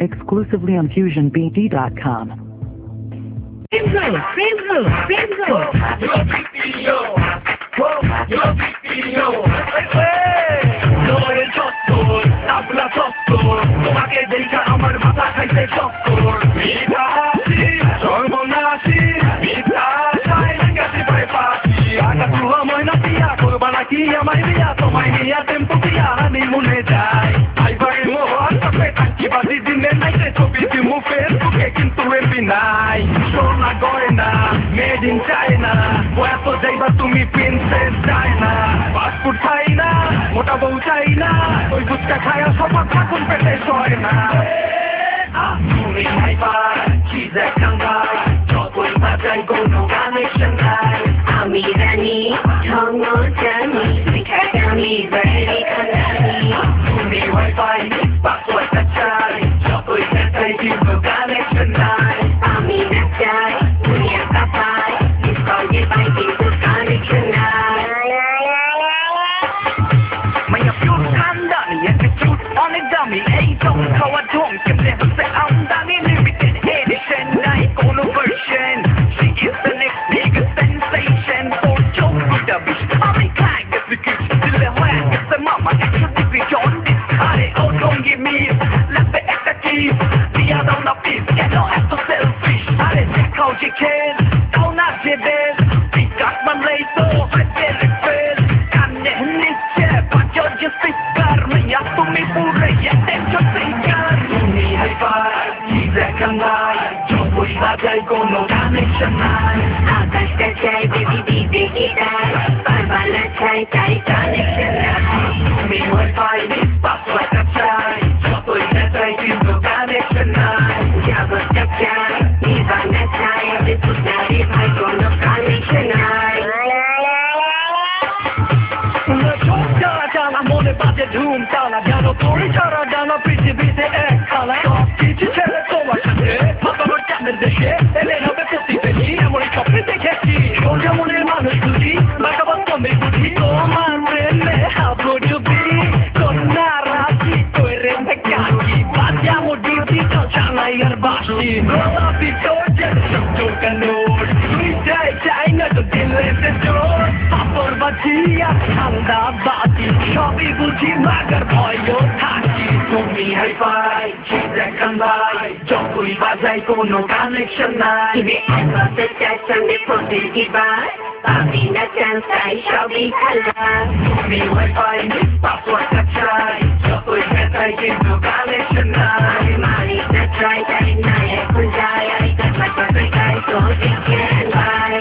exclusively on FusionBD.com. তোমাকে দেখা আমার মাথা খাইতে চক্কর সর্বনাশী মিথ্যা গেছে ভয় পাচ্ছি আঘাত ময়না দিয়া করবা নাকি আমায় দিয়া তোমায় নিয়া টেম্পো দিয়া আমি মনে যাই আইবার মোহন থাকি বাজি দিনের নাইতে ছবি দিমু ফেসবুকে কিন্তু এমপি নাই সোনা গয়না মেড ইন চায়না এত যাইবা তুমি প্রিন্সেস চায়না পাসপোর্ট চাই না মোটা বউ চাই না ওই গুচ্ছা খায়া সবার ঠাকুর পেটে সয় না তুমি হাইপার চিজ একখান ভাই যতই বাজাই কোনো কানেকশন নাই আমি জানি ঢঙ্গ জানি আমি বাইরে খানি তুমি ওয়াইফাই পাসওয়ার্ডটা চাই যতই চাই কিন্তু কানেকশন নাই আমি না চাই দুনিয়া কাপাই ডিসকাউন্টে পাই কিন্তু কানেকশন নাই মাইয়া পিউর খানদানি অ্যাটিটিউড অনেক দামি এই তো খাওয়া ঢং কেমনে হচ্ছে আমদানি লিমিটেড এডিশন নাই কোনো version She is the next biggest sensation for Joe Bish আমি খাই গেছি কি দিলে হয়ে গেছে মামা 100 ডিগ্রি জন্ডিস আরে ও don't give me লাগবে একটা কিস দিয়া দাও না প্লিজ কেন এত সেলফিশ আরে দেখাও যে খেল তাও না যে বেল বিকাশ মানলেই তো ফেল কানে নিচ্ছে পাঁচজন যে স্পিকার মাইয়া তুমি পুরে অ্যাটেনশন সিকার তুমি হাইপার কি দেখান নাই যতই বাজাই কোনো কানেকশন নাই আকাশটা চাই বেবি দিতে গিটার পারবালা চাই তাই কানেকশন নাই তুমি ওয়াইফাই পাসওয়ার্ডটা চাই যতই চাই কিন্তু কানেকশন নাই জগৎটা চাই নিবানা চাই বিপুটারি ভাই কোনো কানেকশন নাই মনে বাজে ধুম তালা জানো তোর ছাড়া জানো পৃথিবীতে এক খালা সব কিছু ছেড়ে তোমার সাথে ভাবার চাঁদের দেশে এলে হবে প্রতিবেশী এমন স্বপ্নে দেখেছি সোজা মনের মানুষ দুটি বাঁকাবাদ কমে বুঝি তোমার প্রেমে হাবো ডুবি কন্যা রাশি তৈরে কাকি বাজামো ডিউটি তো চালাই আর বাসি গোলাপি তোর চোখানোর তুই চাই না তো দিলে জোর পাপড় বাজিয়া ঠান্ডা বাতি সবই বুঝি মাগার ভয়ও থাকি তুমি হাইফাই দেখান ভাই যতই বাজাই কোনো কানেকশন নাই তুমি একসাথে চাই সঙ্গে প্রতিবার পাবি না চান্স তাই সবই খেলা তুমি ওয়াইফাই পাসওয়ার্ডটা চাই যতই চাই কিন্তু কানেকশন নাই মারি না ট্রাই তাই না এখন যাই আই কাটা কাটা তাই তো দেখে ভাই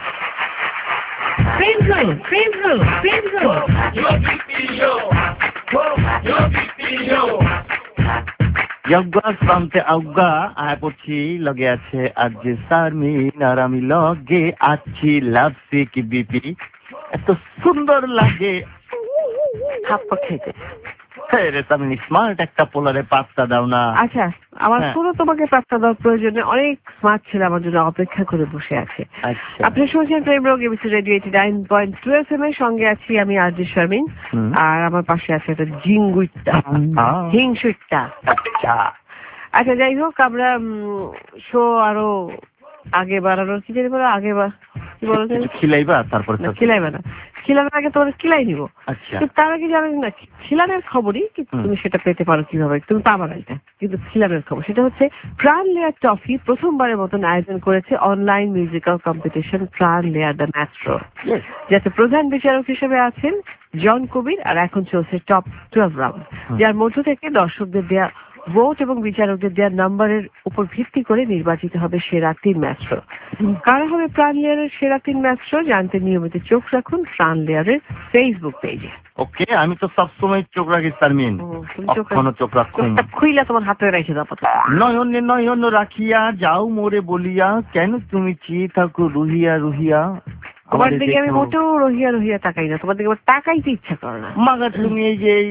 Yogga samte auga আয় পড়ছি লগে আছে আজ সারমিন আর আমি লগে আছি লাভসি কি বিপি এত সুন্দর লাগে খাপ্পা খেতে রে তুমি স্মার্ট একটা পোলারে পাত্তা দাও না আচ্ছা আমার কোনো তোমাকে পাত্তা দেওয়ার প্রয়োজনে অনেক স্মার্ট ছেলে আমার জন্য অপেক্ষা করে বসে আছে আপনি শুনছেন প্রেম রোগ এবিসি রেডিও 89.2 FM এর সঙ্গে আছি আমি আরজে শারমিন আর আমার পাশে আছে একটা জিঙ্গুইটা হিংসুইটা আচ্ছা যাই হোক আমরা শো আরো আগে বাড়ানোর কি জানি বলো আগে কি বলো খিলাইবা তারপরে খিলাইবা না খিলানোর আগে তোমার খিলাই নিব তার আগে জানেন না খিলানের খবরই কিন্তু তুমি সেটা পেতে পারো কিভাবে তুমি পাবা না এটা কিন্তু খিলানের খবর সেটা হচ্ছে প্রাণ লেয়ার ট্রফি প্রথমবারের মতন আয়োজন করেছে online musical competition Pran layer the maestro যাতে প্রধান বিচারক হিসেবে আছেন জন কবির আর এখন চলছে টপ 12 রাউন্ড যার মধ্য থেকে দর্শকদের দেয়া ভোট এবং বিচারকদের দেওয়ার নাম্বারের উপর ভিত্তি করে নির্বাচিত হবে সেরা 3 ম্যাস্ট্রো কারা হবে প্রাণ লেয়ারের সেরা 3 ম্যাস্ট্রো জানতে নিয়মিত চোখ রাখুন প্রাণ লেয়ারের ফেসবুক পেজে ওকে আমি তো সবসময় চোখ রাখি শারমিন কখনো চোখ রাখুন খুইলা তোমার হাতে রেখে দাও নয়নে নয়ন রাখিয়া যাও মোরে বলিয়া কেন তুমি চেয়ে থাকো রুহিয়া রুহিয়া তোমার দিকে আমি মোটেও রহিয়া রহিয়া তাকাই না তোমার দিকে আমার তাকাইতে ইচ্ছা করে না মাগা তুমি এই যে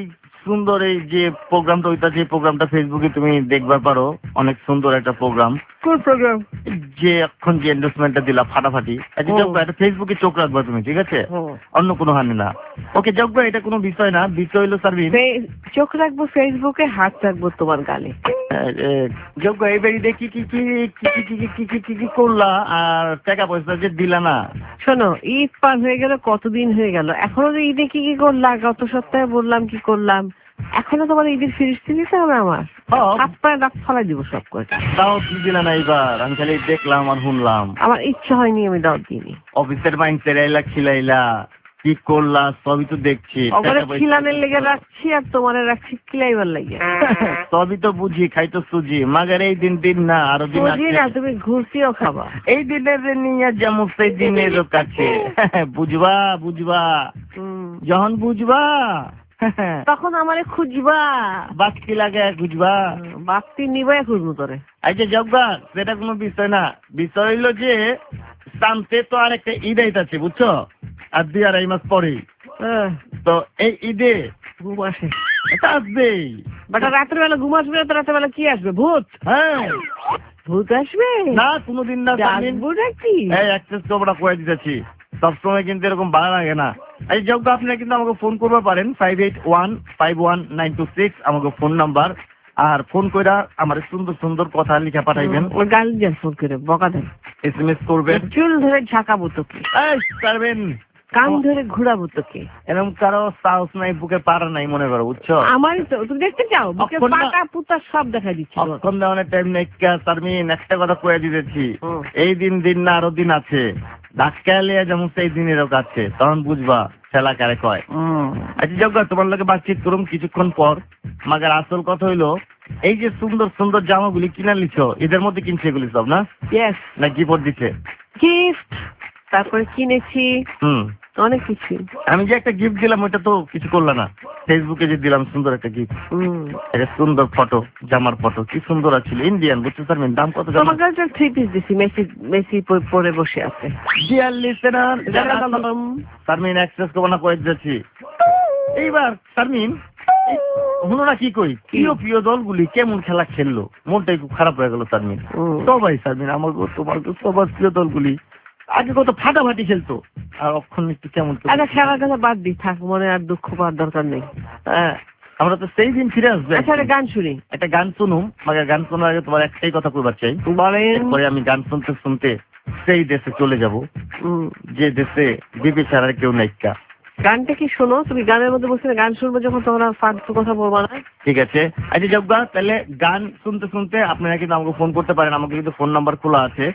সুন্দর এই যে প্রোগ্রামটা হইতাছে, এই প্রোগ্রামটা ফেসবুকে তুমি দেখবার পারো, অনেক সুন্দর একটা প্রোগ্রাম। কোন প্রোগ্রাম? যে এখন যে এন্ডোর্সমেন্টটা দিলা ফাটাফাটি, এটা ফেসবুকে চোখ রাখবা তুমি, ঠিক আছে? অন্য কোনো হানি না। ওকে যোগ্য, এটা কোনো বিষয় না। বিষয় হইলো সার্ভিস। চোখ রাখবো ফেসবুকে, হাত রাখবো তোমার গালে। যোগ্য এই বাড়িতে কি কি কি কি কি কি কি কি কি করলা আর টাকা পয়সা যে দিলা না? শোনো, ঈদ পার হয়ে গেল, কতদিন হয়ে গেল, এখনো তো ঈদে কি কি করলাম, গত সপ্তাহে বললাম কি করলাম, এখনো তোমার ঈদের ফিরিস্তি দিতে হবে আমার। হাত পায়ে দাঁত ফালাই দিব সব করে। দাও দিলা না এবার? আমি খালি দেখলাম আর শুনলাম, আমার ইচ্ছা হয়নি, আমি দাও দিইনি। অফিসের মাইন্ডসেট এলা খিলাইলা, কি করলা সবই তো দেখছি। খিলানের লেগে রাখছি আর তোমার রাখছি খিলাইবার লাগে। সবই তো বুঝি, খাই তো সুজি, মাগার এই দিন না, আরো দিন আছে না, তুমি ঘুষিও খাবা। এই দিনের নিয়ে যেমন সেই দিনের কাছে বুঝবা যখন বুঝবা তখন আমারে খুঁজবা। বাক্তি লাগে খুঁজবা, বাক্তি নিবাই খুঁজবো তোরে। আচ্ছা জগবা, সেটা কোনো বিষয় না। বিষয় হইলো যে সামনে তো আর একটা ঈদ আইতাছে, বুঝছো? আর 2-2.5 মাস পরে তো এই ঈদে ঘুম আসে, এটা আসবেই। বাট রাতের বেলা ঘুম আসবে না তো, রাতের বেলা কি আসবে? ভূত? হ্যাঁ, ভূত আসবে না, কোনোদিন না। এই অ্যাক্সেস তো আমরা করে দিতেছি, সবসময় কিন্তু এরকম ভালো লাগে না। এই যোগ্য, আপনারা কিন্তু আমাকে ফোন করতে পারেন 58151926 আমাকে ফোন নাম্বার। আর ফোন কইরা আমার সুন্দর সুন্দর কথা লিখা পাঠাইবেন। গাল দেন, ফোন করে বকা দেন, SMS করবেন। চুল ধরে ঝাঁকাবো তোকে, পারবেন কান ধরে ঘুরাবো তোকে। এরকম কারো সাহস নাই, বুকে পারা নাই মনে করো, বুঝছো? আমারই তো, তুমি দেখতে চাও বুকে পাটা পুতা সব দেখা দিচ্ছি। অক্ষণ দেওয়ার টাইম নেই। তারমিন একটা কথা কয়ে দিতেছি, এই দিন না আরো দিন আছে। ধাক্কা লিয়ে যেমন সেই দিনেরও কাছে, তখন বুঝবা খেলা কারে কয়। আচ্ছা যোগ্য, তোমার লোকে বাতচিত করুম কিছুক্ষণ পর। মাগার আসল কথা হইলো, এই যে সুন্দর সুন্দর জামাগুলি কিনা লিছো, এদের মধ্যে কিনছে এগুলি সব না? না গিফট দিচ্ছে? গিফট, তারপরে কিনেছি অনেক কিছু। আমি যে একটা গিফট দিলাম, ওইটা তো কিছু করলা না। ফেসবুকে যে দিলাম সুন্দর একটা গিফট, একটা সুন্দর ফটো, জামার ফটো, কি সুন্দর আছে, ইন্ডিয়ান, বুঝছো স্যার? দাম কত? আমার কাছে 3 পিস দিছি, মেসি পরে বসে আছে। ডিয়ার লিসেনার, সারমিন অ্যাক্সেস করবো না করে যাচ্ছি এইবার। সারমিন শুনো না কি কই, প্রিয় দলগুলি কেমন খেলা খেললো, মনটাই খুব খারাপ হয়ে গেল সারমিন। সবাই সারমিন, আমার তোমার সবার প্রিয় দলগুলি আগে কত ফাটাফাটি খেলতো, আর অক্ষণ একটু কেমন। আচ্ছা, খেলার কথা বাদ দি, থাক, মনে আর দুঃখ পাওয়ার দরকার নেই। হ্যাঁ, আমরা তো সেই দিন ফিরে আসবো। আচ্ছা, একটা গান শুনি। একটা গান শুনুম। গান শোনার আগে তোমার একটাই কথা কইবার চাই। পরে আমি গান শুনতে শুনতে সেই দেশে চলে যাব যে দেশে বিবি ছাড়া কেউ নাইকা। গানটা কি শোনো, তুমি গানের মধ্যে বলছো গান শুনবো যখন, তোমরা ফালতু কথা বলবা না। ঠিক আছে। আচ্ছা যোগ্যা, তাহলে গান শুনতে শুনতে আপনারা কিন্তু আমাকে ফোন করতে পারেন। আমাকে কিন্তু ফোন নাম্বার খোলা আছে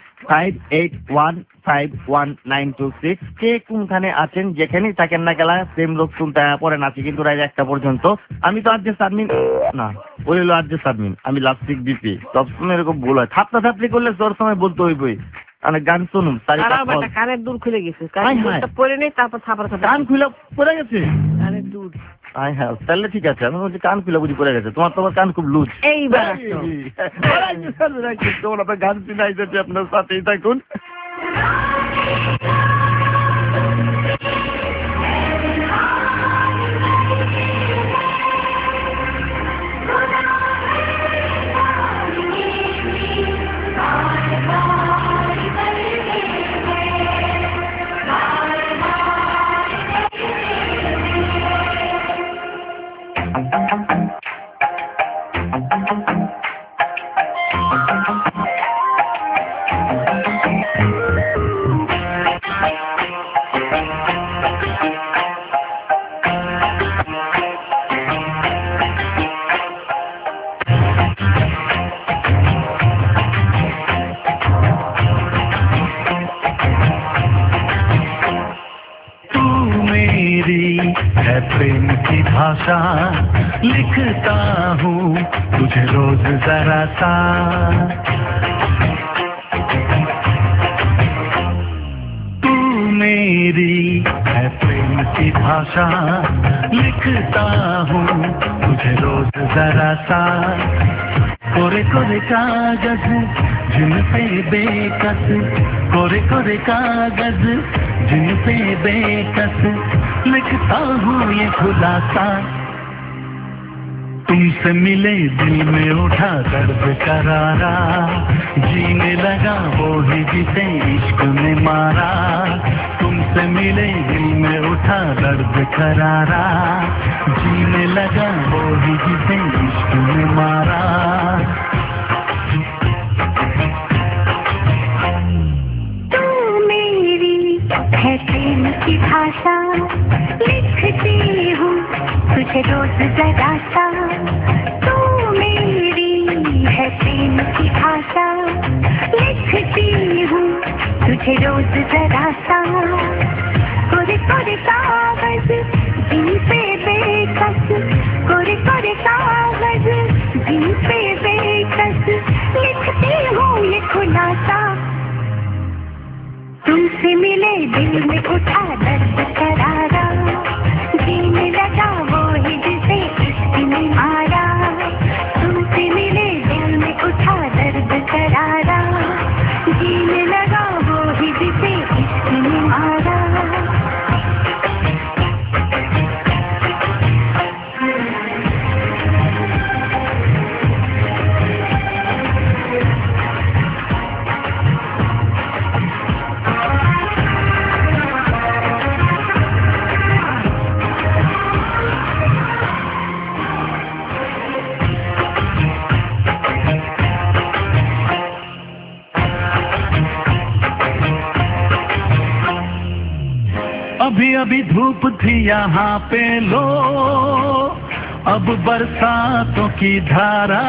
58151926। কে কোনখানে আছেন, যেখানেই থাকেন না গেলা সেম লোক শুনতে পড়েন আছি কিন্তু রাত 1টা পর্যন্ত। আমি তো আজকে সারমিন না, ওই হলো আজকে সারমিন, আমি লাস্টিক বিপি। সবসময় এরকম ভুল হয়, থাপড়া থাপড়ি করলে তোর সময় বলতে হইবই। গান শুনুন, কানের দুল খুলে গেছে, পরে নেই, তারপর কান খুলে পড়ে গেছে কানের দুল। হ্যাঁ, তাহলে ঠিক আছে। আমি বলছি কান খুলে বুঝি পড়ে গেছে, তোমার কান খুব লুজ। এইবার গান শুনাই যাচ্ছে, আপনার সাথেই থাকুন। प्रेम की भाषा लिखता हूँ तुझे रोज जरा सा, तू मेरी है प्रेम की भाषा लिखता हूँ तुझे रोज जरा सा। कोरे कोरे कागज जिन पे बेकस, कोरे कोरे कागज जिन पे बेकस लिखता हूँ ये खुलासा। तुमसे मिले दिल में उठा दर्द करारा, जीने लगा वो ही जिसे इश्क ने मारा। तुमसे मिले दिल में उठा दर्द करारा, जीने लगा वो ही जिसे इश्क ने मारा। तू मेरी है प्रेम की भाषा, लिखती हूँ तुझे रोज जरा सा। तू मेरी है प्रेम की भाषा, लिखती हूँ तुझे रोज जरा सा। कोरे कोरे कागज जिन पे बेकस, कोरे कोरे कागज जिन पे बेकस, लिखती हूँ ये खुलासा। तुमसे मिले दिल में उठा दर्द करारा, जीने लगा वो ही जिसे इश्क ने मारा। तुमसे मिले दिल में उठा दर्द करारा, जीने लगा वो ही जिसे इश्क ने मारा। अभी अभी धूप थी यहाँ पे लो, अब बरसातों की धारा।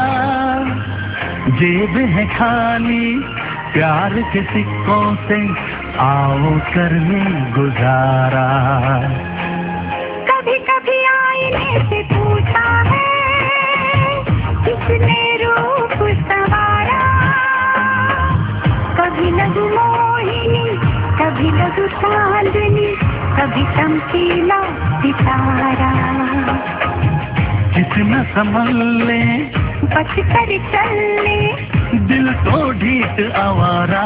जेब है खाली प्यार के सिक्कों से, आओ कर ले गुजारा। कभी कभी आईने से पूछा है किसने रूप संवारा। कभी लगू मोहिनी, कभी लगू चांदनी, कभी चमकीला सितारा। कितना संभल ले बच कर चल ले, दिल तो ढीठ आवारा।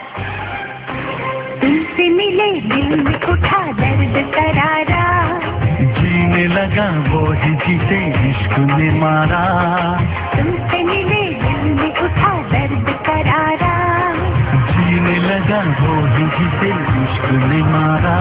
तुमसे मिले दिल में उठा दर्द करारा, जीने लगा वो ही जिसे इश्क ने मारा। तुमसे मिले दिल में उठा दर्द करारा, जीने लगा वो ही जिसे इश्क ने मारा।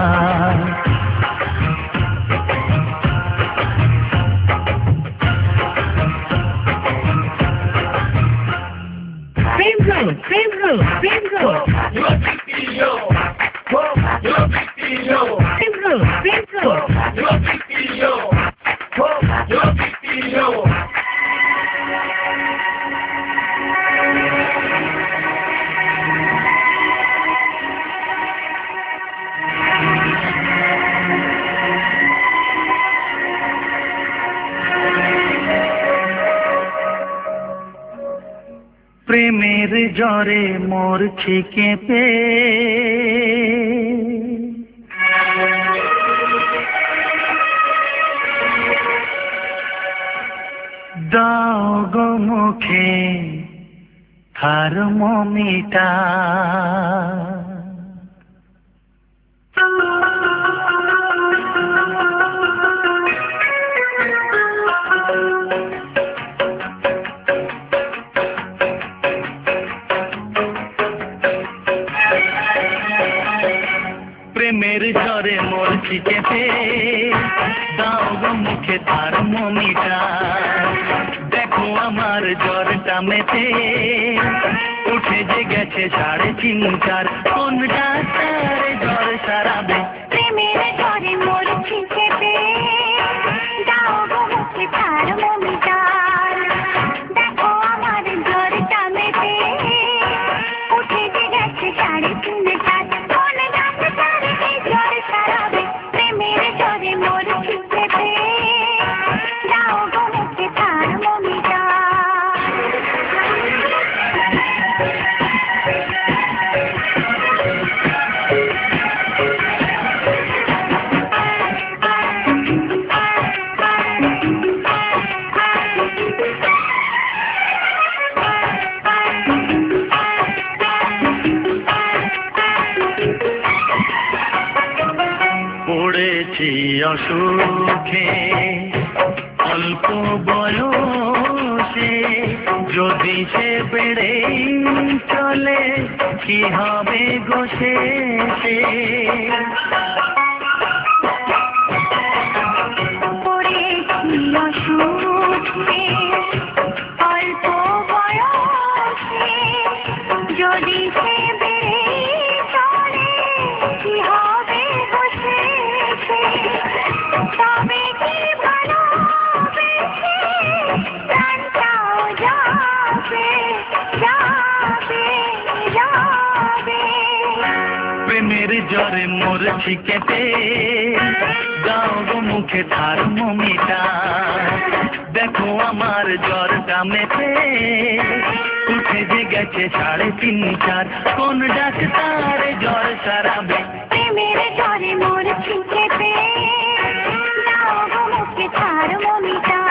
प्रेमेर जरे मोर छिके पे, दाओ गो मुखे থার্মোমিটার। প্রেমের জ্বরে মোর চিকেতে দাও গো মুখে থার্মোমিটার। দেখো আমার জ্বরটা মেতে উঠে যে গেছে 3.5 কোন ডাক্তারে জ্বর সারাবে। প্রেমের জ্বরে মোর চিকেতে দাও গো মুখে থার্মোমিটার। দেখো আমার জ্বরটা মেতে উঠে যে গেছে 3.5 কোন ডাক্তারে জ্বর সারাবে। প্রেমের জ্বরে মোর চিকেতে দাও গো মুখে থার্মোমিটার। পড়েছি অসুখে অল্প বয়সে যদি সে বেড়ে চলে কি হবে গো শেষে পড়েছি অসুখে অল্প বয়সে যদি সে বেড়ে চলে কি হবে গো শেষে তবে কি ভালোবেসে প্রাণটাও যাবে যাবে যাবে প্রেমের জ্বরে মরছি কেটে দাও গো মুখে থার্মোমিটার দেখো আমার জ্বরটা মেপে উঠে যে গেছে 3.5 4 কোন ডাক্তার জ্বর সারাবে প্রেমের জ্বরে মরছি কেঁপে দাও গো মুখে থার্মোমিটার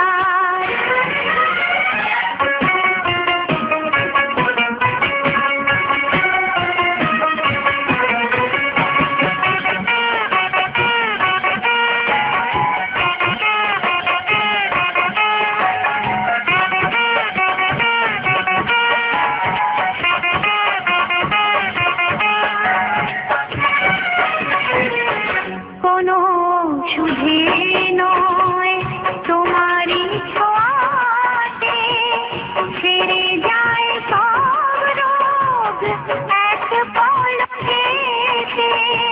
কোনো সুধে নয় তোমারই ছোঁয়াতে ছেড়ে যায় সব রোগ এক পলকেতে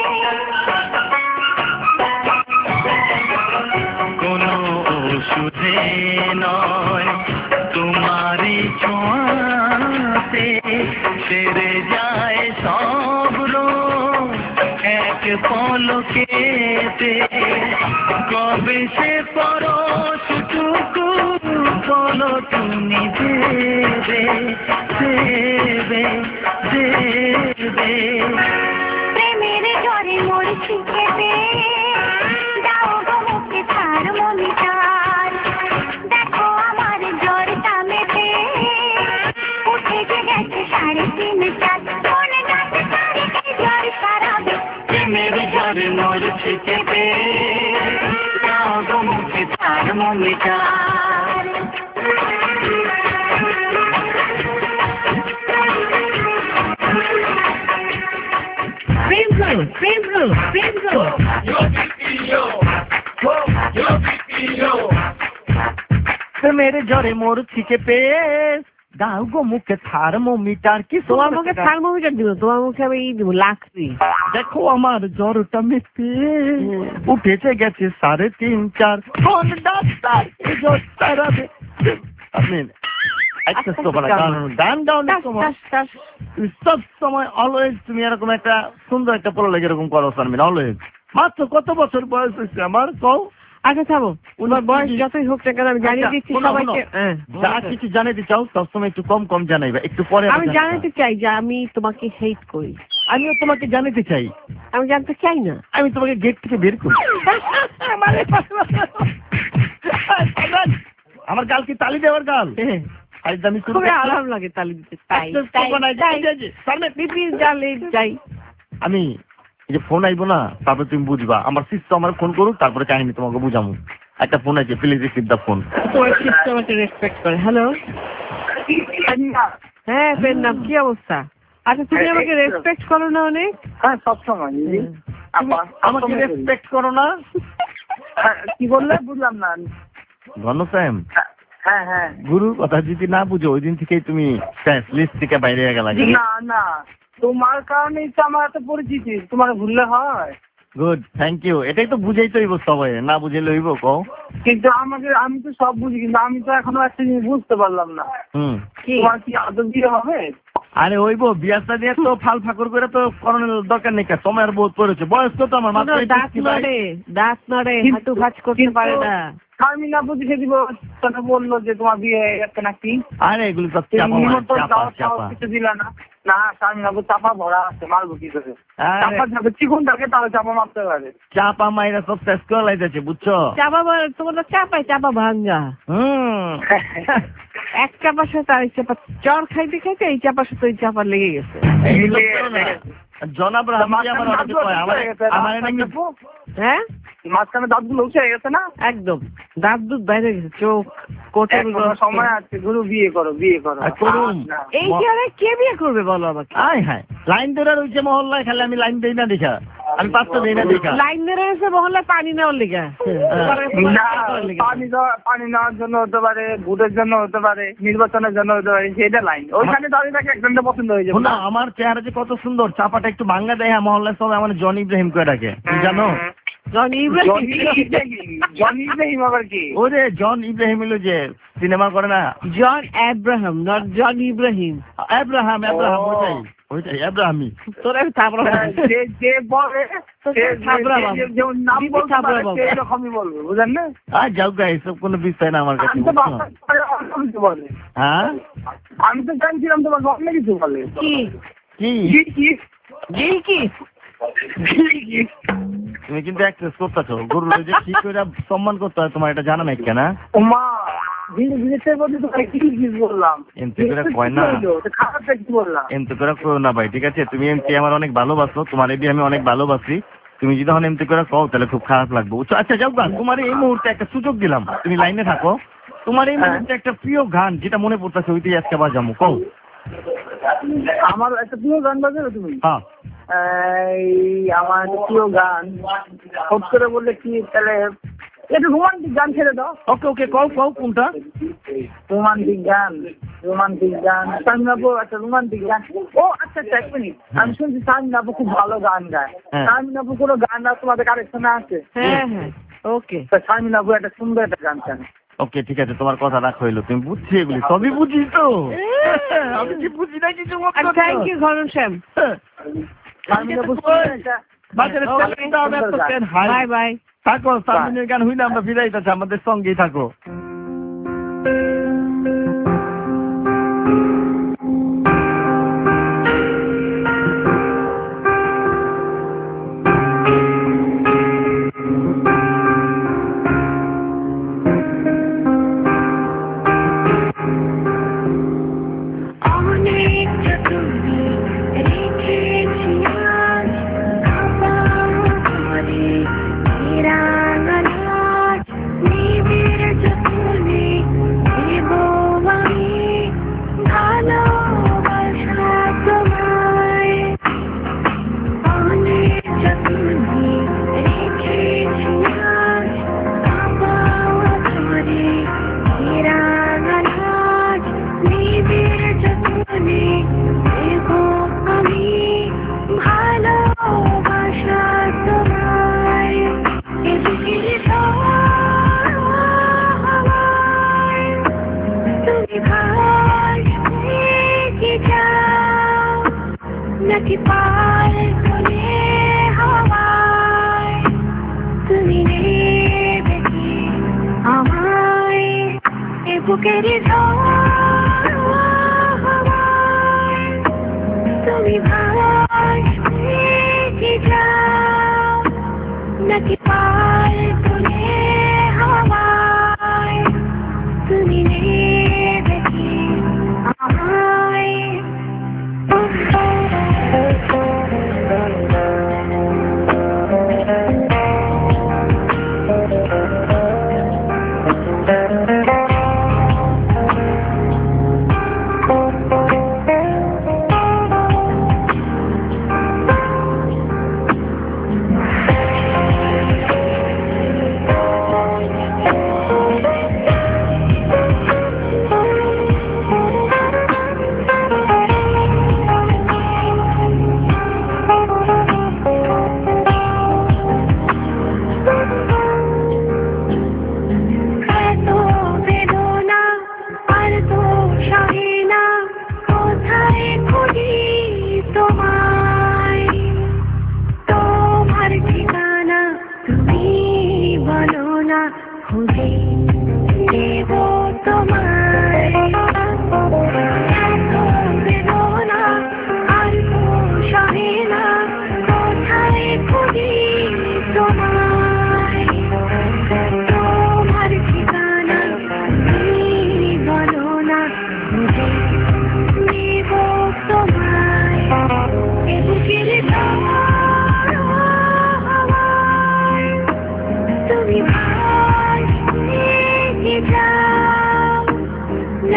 কোনো ওষুধে নয় তোমারই ছোঁয়াতে সেরে যায় সব রোগ এক পলকেতে কবে সে পরশটুকু বলো তুমি দেবে দেবে দেবে প্রেমের জ্বরে মরছি কেঁপে দাও গো মুখে থার্মোমিটার দেখো আমার জ্বরটা মেপে উঠে যে গেছে 3.5 4 কোন ডাক্তারে জ্বর সারাবে প্রেমের জ্বরে মরছি কেঁপে দাও গো মুখে থার্মোমিটার প্রেম করো প্রেমের জ্বরে মরছি কেঁপে দাও গো মুখে থার্মোমিটার কি তোমার মুখে থার্মোমিটার দিব তোমার মুখে আমি দিব লাক্সি দেখো আমার জ্বরটা মেপে উঠেছে গেছে 3.5 4 কোন ডাক্তার জ্বর সারাবে আপনি একটা গান গাও না তোমার সব সময় অলওয়েজ তুমি এরকম একটা সুন্দর একটা পড়া লাগে এরকম করো শারমিন অলওয়েজ মাত্র কত বছর বয়স হয়েছে আমার কও আচ্ছা থামো তোমার বয়স যতই হোক না কেন আমি জানিয়ে দিচ্ছি সবাইকে যা কিছু জানাতে চাও সবসময় একটু কম কম জানাইবা একটু পরে আমি জানাতে চাই যে আমি তোমাকে হেট করি আমিও তোমাকে জানাতে চাই আমি জানতে চাই না আমি তোমাকে গেট থেকে বের করি আমার গাল কি তালি দেওয়ার গাল খুবই আরাম লাগে তালি দিতে চাই আমি এই যে ফোন আইবো না তারপরে তুমি বুঝবা আমার সিস্টেম আমার ফোন করুক তারপরে কাহিনী তোমাকে বুঝামু একটা ফোন আছে প্লিজ রিসিভ দা ফোন তোমার সিস্টেম আমাকে রেসপেক্ট করে হ্যালো হ্যাঁ নাম কি অবস্থা আচ্ছা তুমি আমাকে রেসপেক্ট করো না অনেক হ্যাঁ সবসময় আমাকে রেসপেক্ট করো না কি বললে বুঝলাম না ঘন স্যাম হ্যাঁ হ্যাঁ গুরু কথা যদি না বুঝো ওই দিন থেকেই তুমি লিস্ট থেকে বাইরে গেল না না তোমার কারণেই তো আমার এত পরিচিতি তোমার ভুললে হয় গুড থ্যাংক ইউ এটাই তো বুঝাই তো হইব সবাই না বুঝাইলে হইব কও কিন্তু আমি তো সব বুঝি কিন্তু আমি তো এখনো একটা জিনিস বুঝতে পারলাম না তোমার কি আদৌ বিয়ে হবে আরে হইব বিয়াটা দিয়ে তো ফাল ফাকর করে তো করণের দরকার নেই সময়ের বহুত পড়েছে বয়স তো আমার মাত্র দাঁত নড়ে হাঁটু ভাঁজ করতে পারে না শারমিন আপু দেখে দিব তাকে বললো যে তোমার বিয়ে হয়ে গেছে নাকি আরে এগুলো সব কিছু দিল না না শারমিন আপু চাপা ভরা আছে মারবো কি করে চাপা যাবে চিকন থাকে তাহলে চাপা মারতে পারে চাপা মাইরা সব শেষ করে লাইতেছে বুঝছো চাপা তোমার তো চাপা ভাঙ্গা এক চাপার সাথে আরেক চাপা চর খাইতে খাইতে এই চাপার সাথে ওই চাপা লেগে গেছে জনাব আমার হ্যাঁ মাঝখানে দাঁতগুলো উঠে গেছে না? একদম দাঁত দুধ বাইরে গেছে, চোখ কোটের সময় আছে, গুরু বিয়ে করো। এই চেয়ারে কে বিয়ে করবে বলো আমাকে? হ্যাঁ লাইন ধরে রয়েছে মহল্লায়, খালি আমি লাইন দেই না দেখা, আমি পাঁচটা দেই না দেখা। লাইন ধরে এসে মহল্লায় পানি নেওয়ার লিগা? পানি নেওয়ার জন্য হতে পারে, ভোটের জন্য হতে পারে, নির্বাচনের জন্য হতে পারে, সেটা লাইন। ওইখানে দাঁড়িয়ে থাকে একজনটা পছন্দ হয়ে যাবে। না আমার চেহারা যে কত সুন্দর, চাপাটা একটু ভাঙ্গা দেয় মহল্লায় সবাই আমার জন ইব্রাহিম করে ডাকে, জানো? জন ইব্রাহিম আবার কি? ওরে জন ইব্রাহিম হলো যে সিনেমা করে না, John Abraham, not John Ibrahim. Abraham ওইটাই আব্রাহামি। তোর আমি থাবড়া যে বলে নাম বলতে এরকমই বলবো, বুঝলেন না? যাও গা, এসব কোনো বিষয় না আমার কাছে। বলে হ্যাঁ আমি তো জানছিলাম তোমার অন্য কিছু বলে। কি তুমি কিন্তু অ্যাক্সেস করতেছো, গরুর যে কি করে সম্মান করতে হয় তোমার এটা জানা নাই কেন? মা বললাম এমতি করে কয় না, এমতি করে করো না ভাই, ঠিক আছে? তুমি এমতি আমার অনেক ভালোবাসো, তোমার এমনি আমি অনেক ভালোবাসি, তুমি যদি এখন এমতি করে কও তাহলে খুব খারাপ লাগবে। আচ্ছা যাও গান, তোমার এই মুহূর্তে একটা সুযোগ দিলাম, তুমি লাইনে থাকো, তোমার এই মুহূর্তে একটা প্রিয় গান যেটা মনে পড়তেছে ওইটাই আজকে বাজামো, কও। আমার একটা প্রিয় গান বাজাবে তুমি? হ্যাঁ আমার প্রিয় গান হট করে বললে কি, তাহলে একটু রোমান্টিক গান ছেড়ে দাও। ওকে কও কোনটা? রোমান্টিক গান সামিনাবু। আচ্ছা রোমান্টিক গান, ও আচ্ছা এক মিনিট, আমি শুনছি সামিনাবু খুব ভালো গান গায়। সামিনাবু কোনো গান তোমাদের কালেকশনে আছে? হ্যাঁ ওকে। সামিনাবু একটা সুন্দর একটা গান চান। ওকে ঠিক আছে, তোমার কথা রাখা হইলো, তুমি বুঝছি এগুলি সবই বুঝিস তো, আমি কি বুঝি না কিছু? থ্যাংক ইউ ঘরণ শ্যাম। বাই বাই, থাকো, সামিনের গান হইলে আমরা ফিরাইতেছি, আমাদের সঙ্গেই থাকো।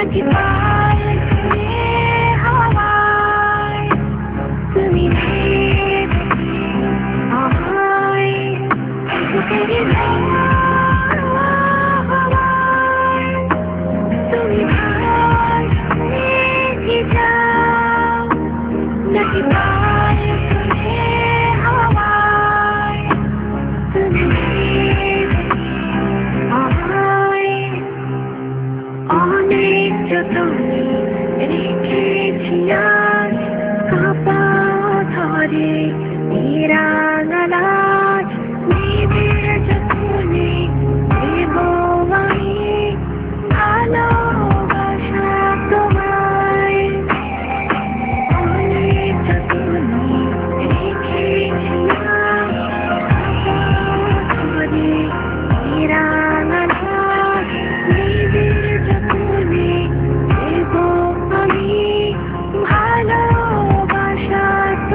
नदी पार तुझे हवाएं सुनी हवाएं तेरी हवाएं तुझे पार ले जाओ नदी पार तुझे हवाएं सुनी অনেক যতনে রেখেছি আজ কাপা ধরে নিরালাজ নিবিড় যতনে দেব আমি ভালোবাসা তোমায় অনেক যতনে রেখেছি আজ কাপা ধরে নিরালাজ নিবিড় ভালোবাসা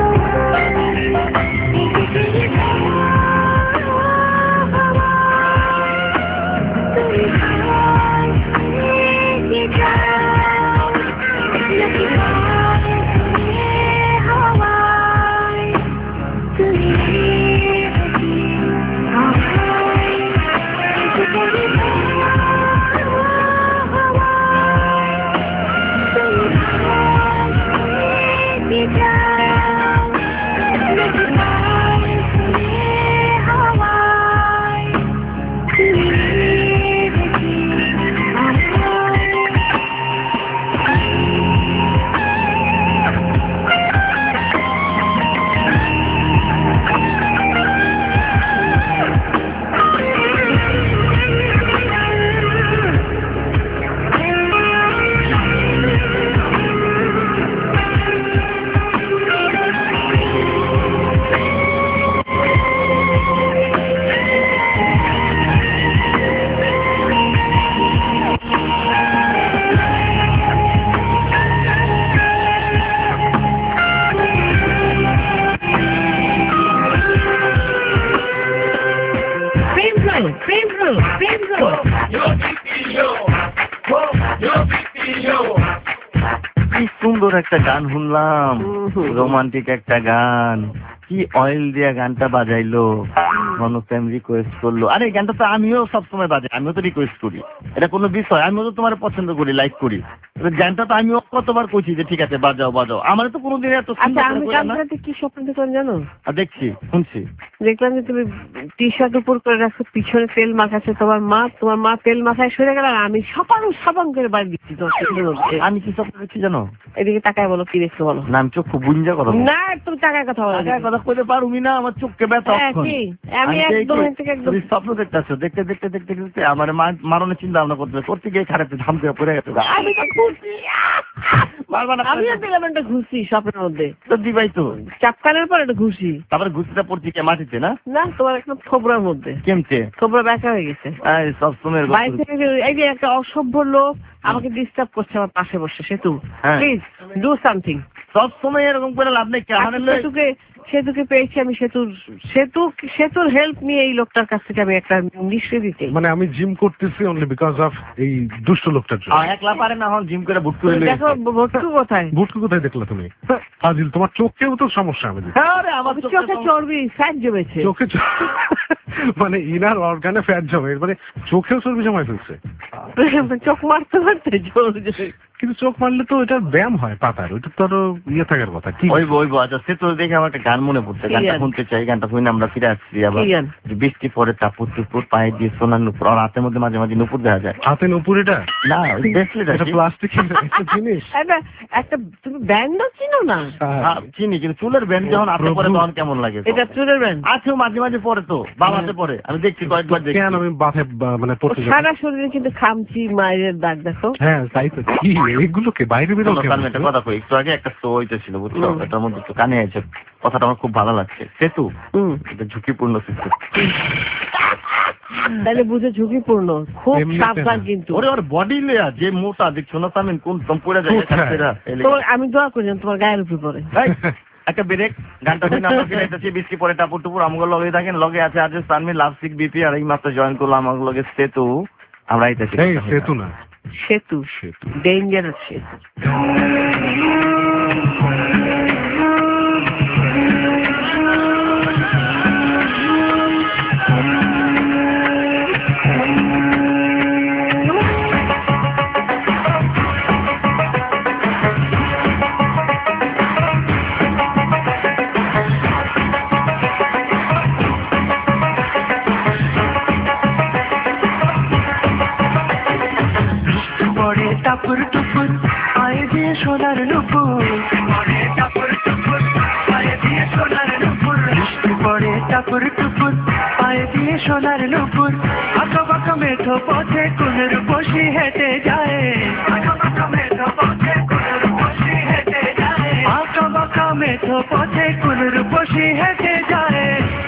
কি সুন্দর একটা গান শুনলাম, রোমান্টিক একটা গান। কি অয়েল দিয়া গানটা বাজাইলো, মনোসেম রিকোয়েস্ট করলো। আরে এই গানটা তো আমিও সবসময় বাজাই, আমিও তো রিকোয়েস্ট করি, এটা কোনো বিষয়। আমিও তো তোমার পছন্দ করি, লাইক করি। গানটা তো আমিও কতবার কইছি যে ঠিক আছে বাজাও বাজাও। আমার তো কোনোদিন এত কি স্বপ্ন দেখলাম জানো? দেখছি, শুনছি, দেখলাম যে তুমি টি শার্ট উপর করে রাখছো, পিছনে তেল মাখাচ্ছে তোমার মা তেল মাখায় সরে গেল, আমি সাবান করে বাড়ি দিচ্ছি। আমি কি স্বপ্ন দেখছি জানো? এদিকে তাকায় বলো, কি দেখছো বলো। না আমি চোখ বুঞ্জা কথা না, তুমি তাকায় কথা বলো। কথা কইতে পারুমি না, আমার চোখকে ব্যথা। আমি একদম স্বপ্ন দেখতেছো, দেখতে দেখতে দেখতে দেখতে আমার মারণের চিন্তা ভাবনা করতে গিয়ে খারাপ ধাম করে পড়ে গেছে। আমি তো ঘুরছি, আমিও দিলাম একটা ঘুরছি স্বপ্নের মধ্যে। তো দিবাই তো চাপকানের পর একটা ঘুরছি, তারপরে ঘুরতে পড়ছি কে মাটিতে? না না, তোমার একদম থোবরার মধ্যে। কেমতে থোবরা ব্যাকা হয়ে গেছে? সবসময় এই যে একটা অসভ্য লোক আমাকে ডিস্টার্ব করছে আমার পাশে বসে। সেতু, প্লিজ ডু সামথিং। সবসময় এরকম করে লাভ নেই। সেতুকে পেয়েছি আমি, সেতুর হেল্প নিয়ে এই লোকটার কাছ থেকে আমি একটা নিশ্চয় দিতে। মানে আমি জিম করতেছি অনলি বিকজ অফ এই দুষ্ট লোকটার জন্য। একলা পারে না, এখন জিম করে ভুট্টু দেখো। ভুট্টু কোথায় দেখলা তুমি? ফাজিল, তোমার চোখেও তো সমস্যা। আমার চোখে চর্বি, ফ্যাট জমেছে চোখে। মানে ইনার অর্গানে ফ্যাট জমে, মানে চোখেও চর্বি জমায় ফেলছে। চোখ মারতে মারতে কিন্তু চোখ মারলে তো এটা ব্যায়াম হয় পাতার, ওইটা তো আরো ইয়ে থাকার কথা। কি ওই আচ্ছা, সে তো দেখে আমার একটা গান মনে পড়ছে, গানটা শুনতে চাই। গানটা শুনে আমরা ফিরে আসছি আবার। বৃষ্টি পরে টাপুর টুপুর, পায়ে দিয়ে সোনার নুপুর, আর হাতের মধ্যে মাঝে মাঝে নুপুর দেখা যায়। হাতে নুপুর? এটা না, প্লাস্টিক জিনিস। একটা তুমি ব্যান্ড চিনো না? চিনি, কিন্তু চুলের ব্যান্ড যখন হাতে পরে তখন কেমন লাগে? এটা চুলের ব্যান্ড আছে, মাঝে মাঝে পরে তো বাবাতে পরে, আমি দেখছি কয়েকবার। দেখি কেন? আমি বাথে মানে পড়তে যাই, সারা শরীরে কিন্তু খামচি মায়ের দাগ দেখো। হ্যাঁ তাই তো। কি এগুলোকে বাইরে বেরো? একটা কথা কই, একটু আগে একটা শো হইতেছিল বুঝছো, এটার মধ্যে তো কানে আছে কথাটা, আমার খুব ভালো লাগছে। সেতু এটা ঝুঁকিপূর্ণ সিস্টেম। তাহলে বুঝে ঝুঁকিপূর্ণ, খুব সাবধান। কিন্তু ওর বডি লেয়ার যে মোটা দেখছো না, আমি কোন দম পড়ে যায়। আমি দোয়া করি তোমার গায়ের উপরে পড়ে। একটা ব্রেক, গানটা শুনে আমরা ফিরাইতেছি। বৃষ্টি পরে টাপুর টুপুর, আমাকে লগে থাকেন। লগে আছে আজ সানমি, লাভসিক বিপি, আর এই মাত্র জয়েন করলো আমার লগে সেতু। আমরা আইতেছি। সেতু না, সেতু, ডেঞ্জারাস সেতু। টাপুর টুপুর পায়ে দিয়ে সোনার নুপুর, টাপুর টুপুর পায়ে দিয়ে সোনার নুপুর, বৃষ্টি পড়ে টাপুর টুপুর পায়ে দিয়ে সোনার নুপুর, আঁকা বাঁকা মেঠো পথে কোনের বসি হেঁটে যায়, আঁকা বাঁকা মেঠো পথে কোনের বসি হেঁটে যায়, আঁকা বাঁকা মেঠো পথে কোনের বসি হেঁটে যায়।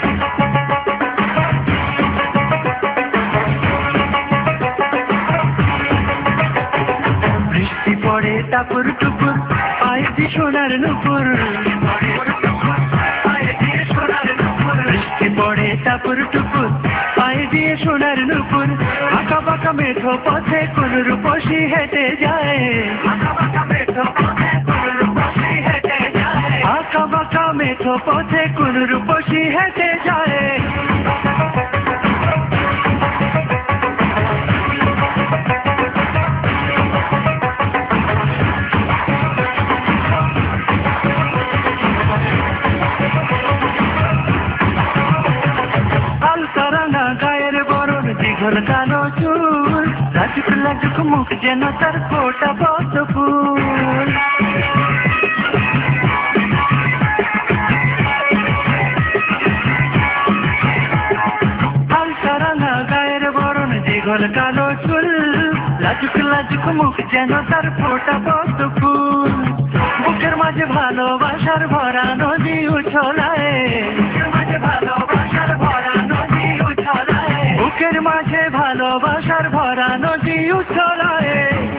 টাপুর টুপুর পায়ে দিয়ে সোনার নুপুর, বৃষ্টি পড়ে টাপুর টুপুর পায়ে দিয়ে সোনার নুপুর, আঁকা বাঁকা মেঠো পথে কোন রূপসী হেঁটে যায়, আঁকা বাঁকা মেঠো পথে কোন রূপসী হেঁটে যায়, আঁকা বাঁকা মেঠো পথে কোন রূপসী হেঁটে যায়। কালো চুল লাজুক লাজুক মুখ যেন তার ফোটা পদ্ম ফুল, হালকা রাঙা গায়ের বরণ দীঘল কালো চুল লাজুক লাজুক মুখ যেন তার ফোটা পদ্ম ফুল, বুকের মাঝে ভালোবাসার ভরা নদী উছলায়, বুকের মাঝে ভালোবাসার ভরা নদী উছলায়, বুকের মাঝে ভালোবাসার ভরা নদী উছলায়।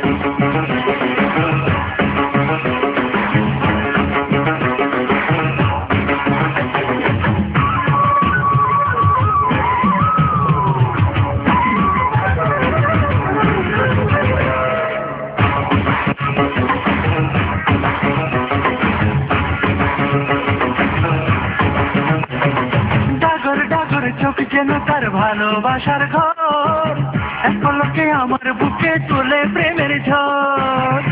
ডাগর ডাগর চোখ যেন তার ভালোবাসার ঘর, এক পলকে আমার বুকে তোলে প্রেমের ঝড়,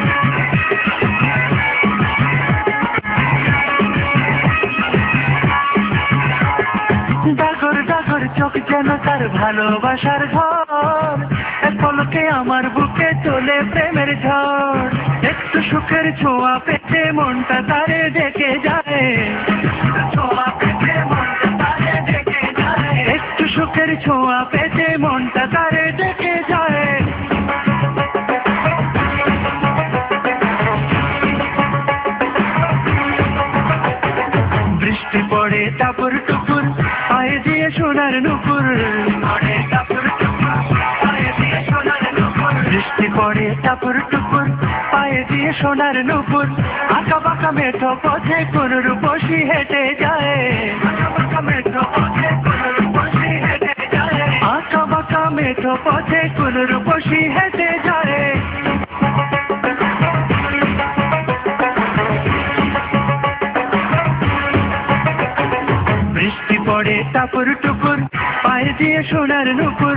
ডাগর ডাগর চোখ যেন তার ভালোবাসার ঘর, এক পলকে আমার বুকে তোলে প্রেমের ঝড়, একটু সুখের ছোঁয়া পেতে মনটা তারে ডেকে যায়, ছোঁয়া পেতে মনটা তারে ডেকে যায়, একটু সুখের ছোঁয়া পেতে মনটা তারে ডেকে যায়। বৃষ্টি পড়ে টাপুর টুপুর পায়ে দিয়ে সোনার নুপুর, বৃষ্টি পড়ে টাপুর টুপুর পায়ে দিয়ে সোনার নুপুর, আঁকা বাঁকা মেঠো পথে কোন রূপসী হেঁটে যায়, আঁকা বাঁকা মেঠো পথে কোন রূপসী হেঁটে যায়, আঁকা বাঁকা মেঠো পথে কোন রূপসী হেঁটে যায়। বৃষ্টি পড়ে টাপুর টুপুর পায়ে দিয়ে সোনার নুপুর,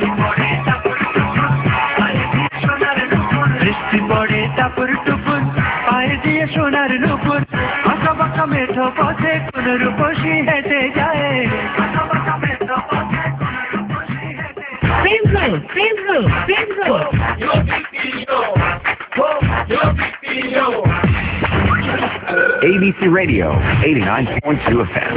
বৃষ্টি পড়ে টাপুর টুপুর পায়ে দিয়ে সোনার নুপুর, আঁকা বাঁকা মেঠো পথে কোন রূপসী হেঁটে যায়, আঁকা বাঁকা মেঠো পথে কোন রূপসী হেঁটে যায়। ABC Radio 89.2 FM.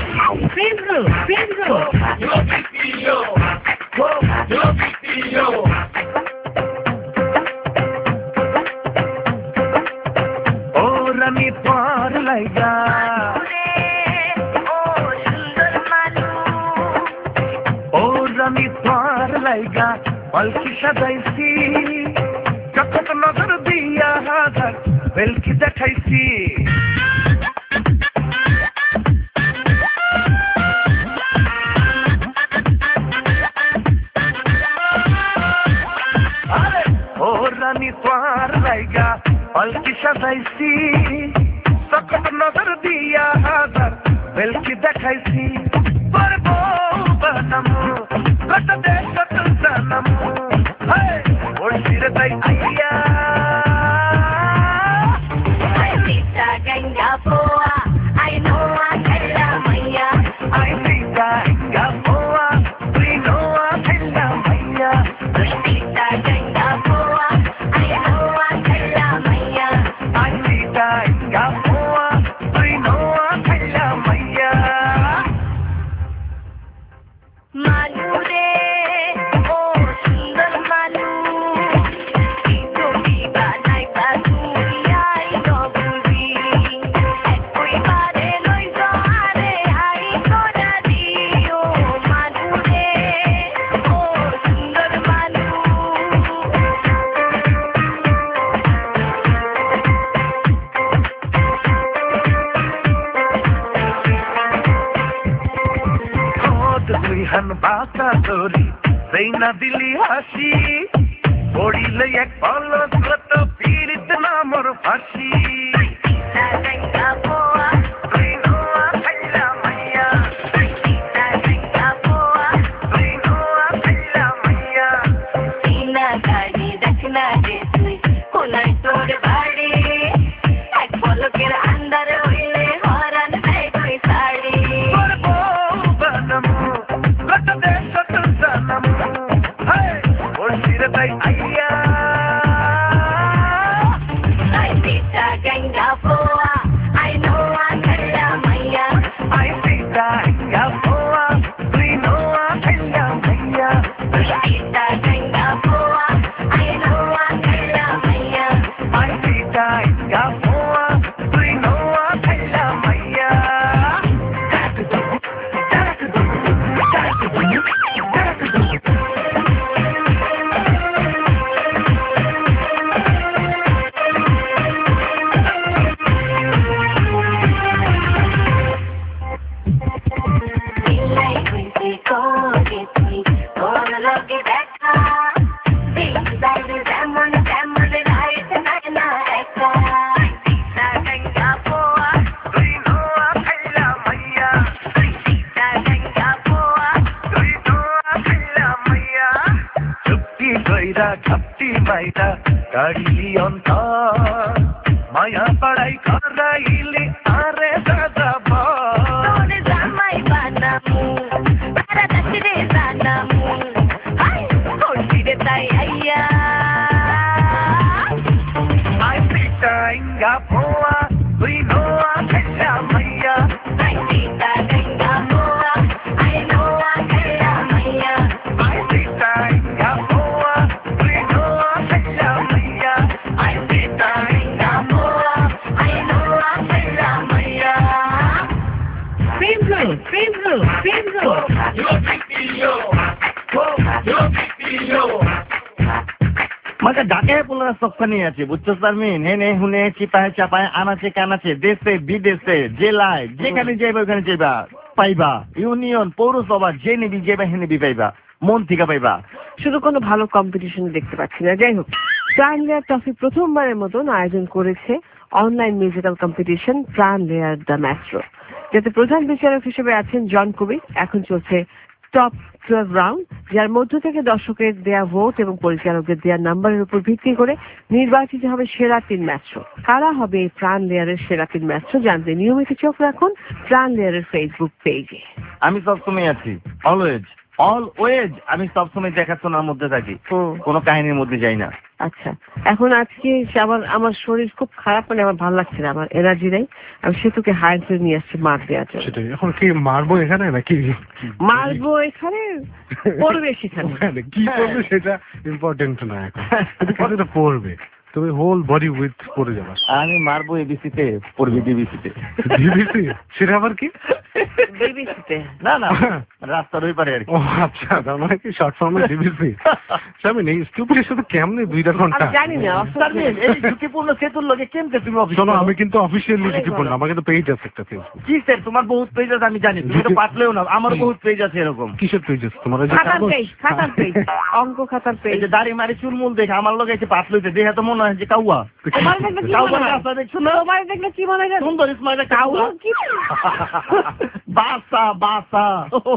Oh, Rami par laiga, oh Rami par laiga, palki sadaisi, kakot nazar diya hadar, belki dekhaisi. বানাইছি সকল নজর দিয়া হাজার বেলকি দেখাইছি পরব বানামু কত দেশ কত জানামু ওর ফিরে তাই আইয়া Ganga boa, I know I tell Maya. I think Ganga boa, we know I tell Maya. Ganga boa, I know I tell Maya. I think Ganga boa, we know I tell Maya. Malu re, oh sundar malu. Ito biba nai basu, I know. হান বাসা ধরি সেই না দিলি হাসি পড়িলে এক পলক কত পীড়িত না মোর ফাঁসি তোর বাড়ি এক পলকের আন্দার হইলে হরান দেয় কই sari Ganga boa, I know I tell Maya. I think Ganga boa, we know I tell Maya. Ganga boa, I know I tell Maya. I think Ganga boa, we know I tell Maya. ঘাপটি মাইরা গাড়ি অন্তর মায়া পাড়াই করাইলি আরে দাদা তোর জামাই বানামু তারা কাছে জানামু হাই হইছি রে তাই আইয়া I think Ganga boa, we know I tell Maya. I think Ganga boa, I know I tell Maya. I think Ganga boa, we know I tell Maya. I think Ganga boa, I know I tell Maya. Cream roll, cream roll, cream roll. Yo big yo, yo big yo. মানে ঢাকায় পোলারা সবখানে আছে বুঝছো শারমিন হেনে হুনে চিপায় চাপায় আনাচে কানাচে দেশে বিদেশে জেলায় যেখানে যাইবা ওখানে যাইবা পাইবা ইউনিয়ন পৌরসভা যে নিবি যাইবা হে নিবি পাইবা মন থেকে পাইবা শুধু কোনো ভালো কম্পিটিশন দেখতে পাচ্ছি না। যাই হোক, প্রাণ লেয়ার ট্রফি প্রথমবারের মতন আয়োজন করেছে online musical competition Pran layer the maestro, যাতে প্রধান বিচারক হিসেবে আছেন জন কবির। এখন চলছে টপ 12 রাউন্ড, যার মধ্য থেকে দর্শকের দেয়া ভোট এবং পরিচালকদের দেয়া নাম্বারের উপর ভিত্তি করে নির্বাচিত হবে সেরা 3 ম্যাস্ট্রো। কারা হবে এই প্রাণ লেয়ারের সেরা 3 ম্যাস্ট্রো জানতে নিয়মিত চোখ রাখুন প্রাণ লেয়ারের ফেসবুক পেজে। আমি সবসময় আছি, অলওয়েজ আমি সবসময় দেখাশোনার মধ্যে থাকি, কোনো কাহিনীর মধ্যে যাই না। আচ্ছা, এখন আজকে আমার শরীর খুব খারাপ, মানে আমার ভালো লাগছে না, আমার এনার্জি নেই। আমি সেতুকে হায়ার করে নিয়ে আসছি মার দেওয়ার জন্য। সেটাই, এখন কি মারবো এখানে নাকি মারবো এখানে, পড়বে সেখানে কি করবে সেটা ইম্পর্টেন্ট না, এখন কিছুটা পড়বে, তুমি হোল বডি উইথ পড়ে যাবা। আমি মারবো এবিসিতে, পড়বি ডিবিসিতে। ডিবিসি সেটা আবার কি? বিবিসিতে না না রাস্তার ওই পারে আর কি। ও আচ্ছা, তার মানে কি শর্ট ফর্মে ডিবিসি। স্বামীন, এই স্টুপিডের সাথে কেমনে 2 ঘন্টা? আমি জানি না শারমিন, এই ঝুঁকিপূর্ণ সেতুর লগে কেমতে তুমি অফিস শোনো, করো? আমি কিন্তু অফিসিয়ালি ঝুঁকিপূর্ণ, আমার কিন্তু পেজ আছে একটা ফেসবুক। কি স্যার, তোমার বহুত পেজ আছে আমি জানি, তুমি তো পাতলেও না, আমারও বহুত পেজ আছে এরকম। কিসের পেজ আছে তোমার? ওই যে খাতার কাগজ? পেজ, খাতার পেজ, অঙ্ক খাতার এই পেজ। যে দাড়ি মারি চুলমুল দেখে আমার লগে এসে পাতলইতে দেখে তো মনে হয় যে কাউয়া। তোমার দেখলে কি কাউয়া মনে হয়? রাস্তা দেখছো না? তোমার দেখলে কি মনে হয়? সুন্দর স্মাইল কাউয়া। কাউয়া কি? বাসা বাসা।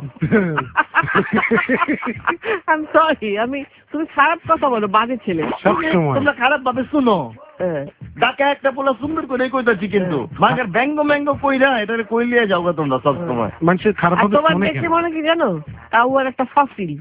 আমি সরি, তুমি খারাপ কথা বলো, বাজে ছেলে। সবসময় তোমরা খারাপ ভাবে শুনো। ঢাকা একটা পোলা সুন্দর করে কইতাছি, কিন্তু মাগের ব্যঙ্গ ম্যাঙ্গ কইরা এটা কইলিয়ে যাওগা তোমরা সব সময়। মানুষের খারাপ আর হবে তোমার শুনে দেখলে কেন? মনে কি জানো, কাউয়ার একটা ফসিল।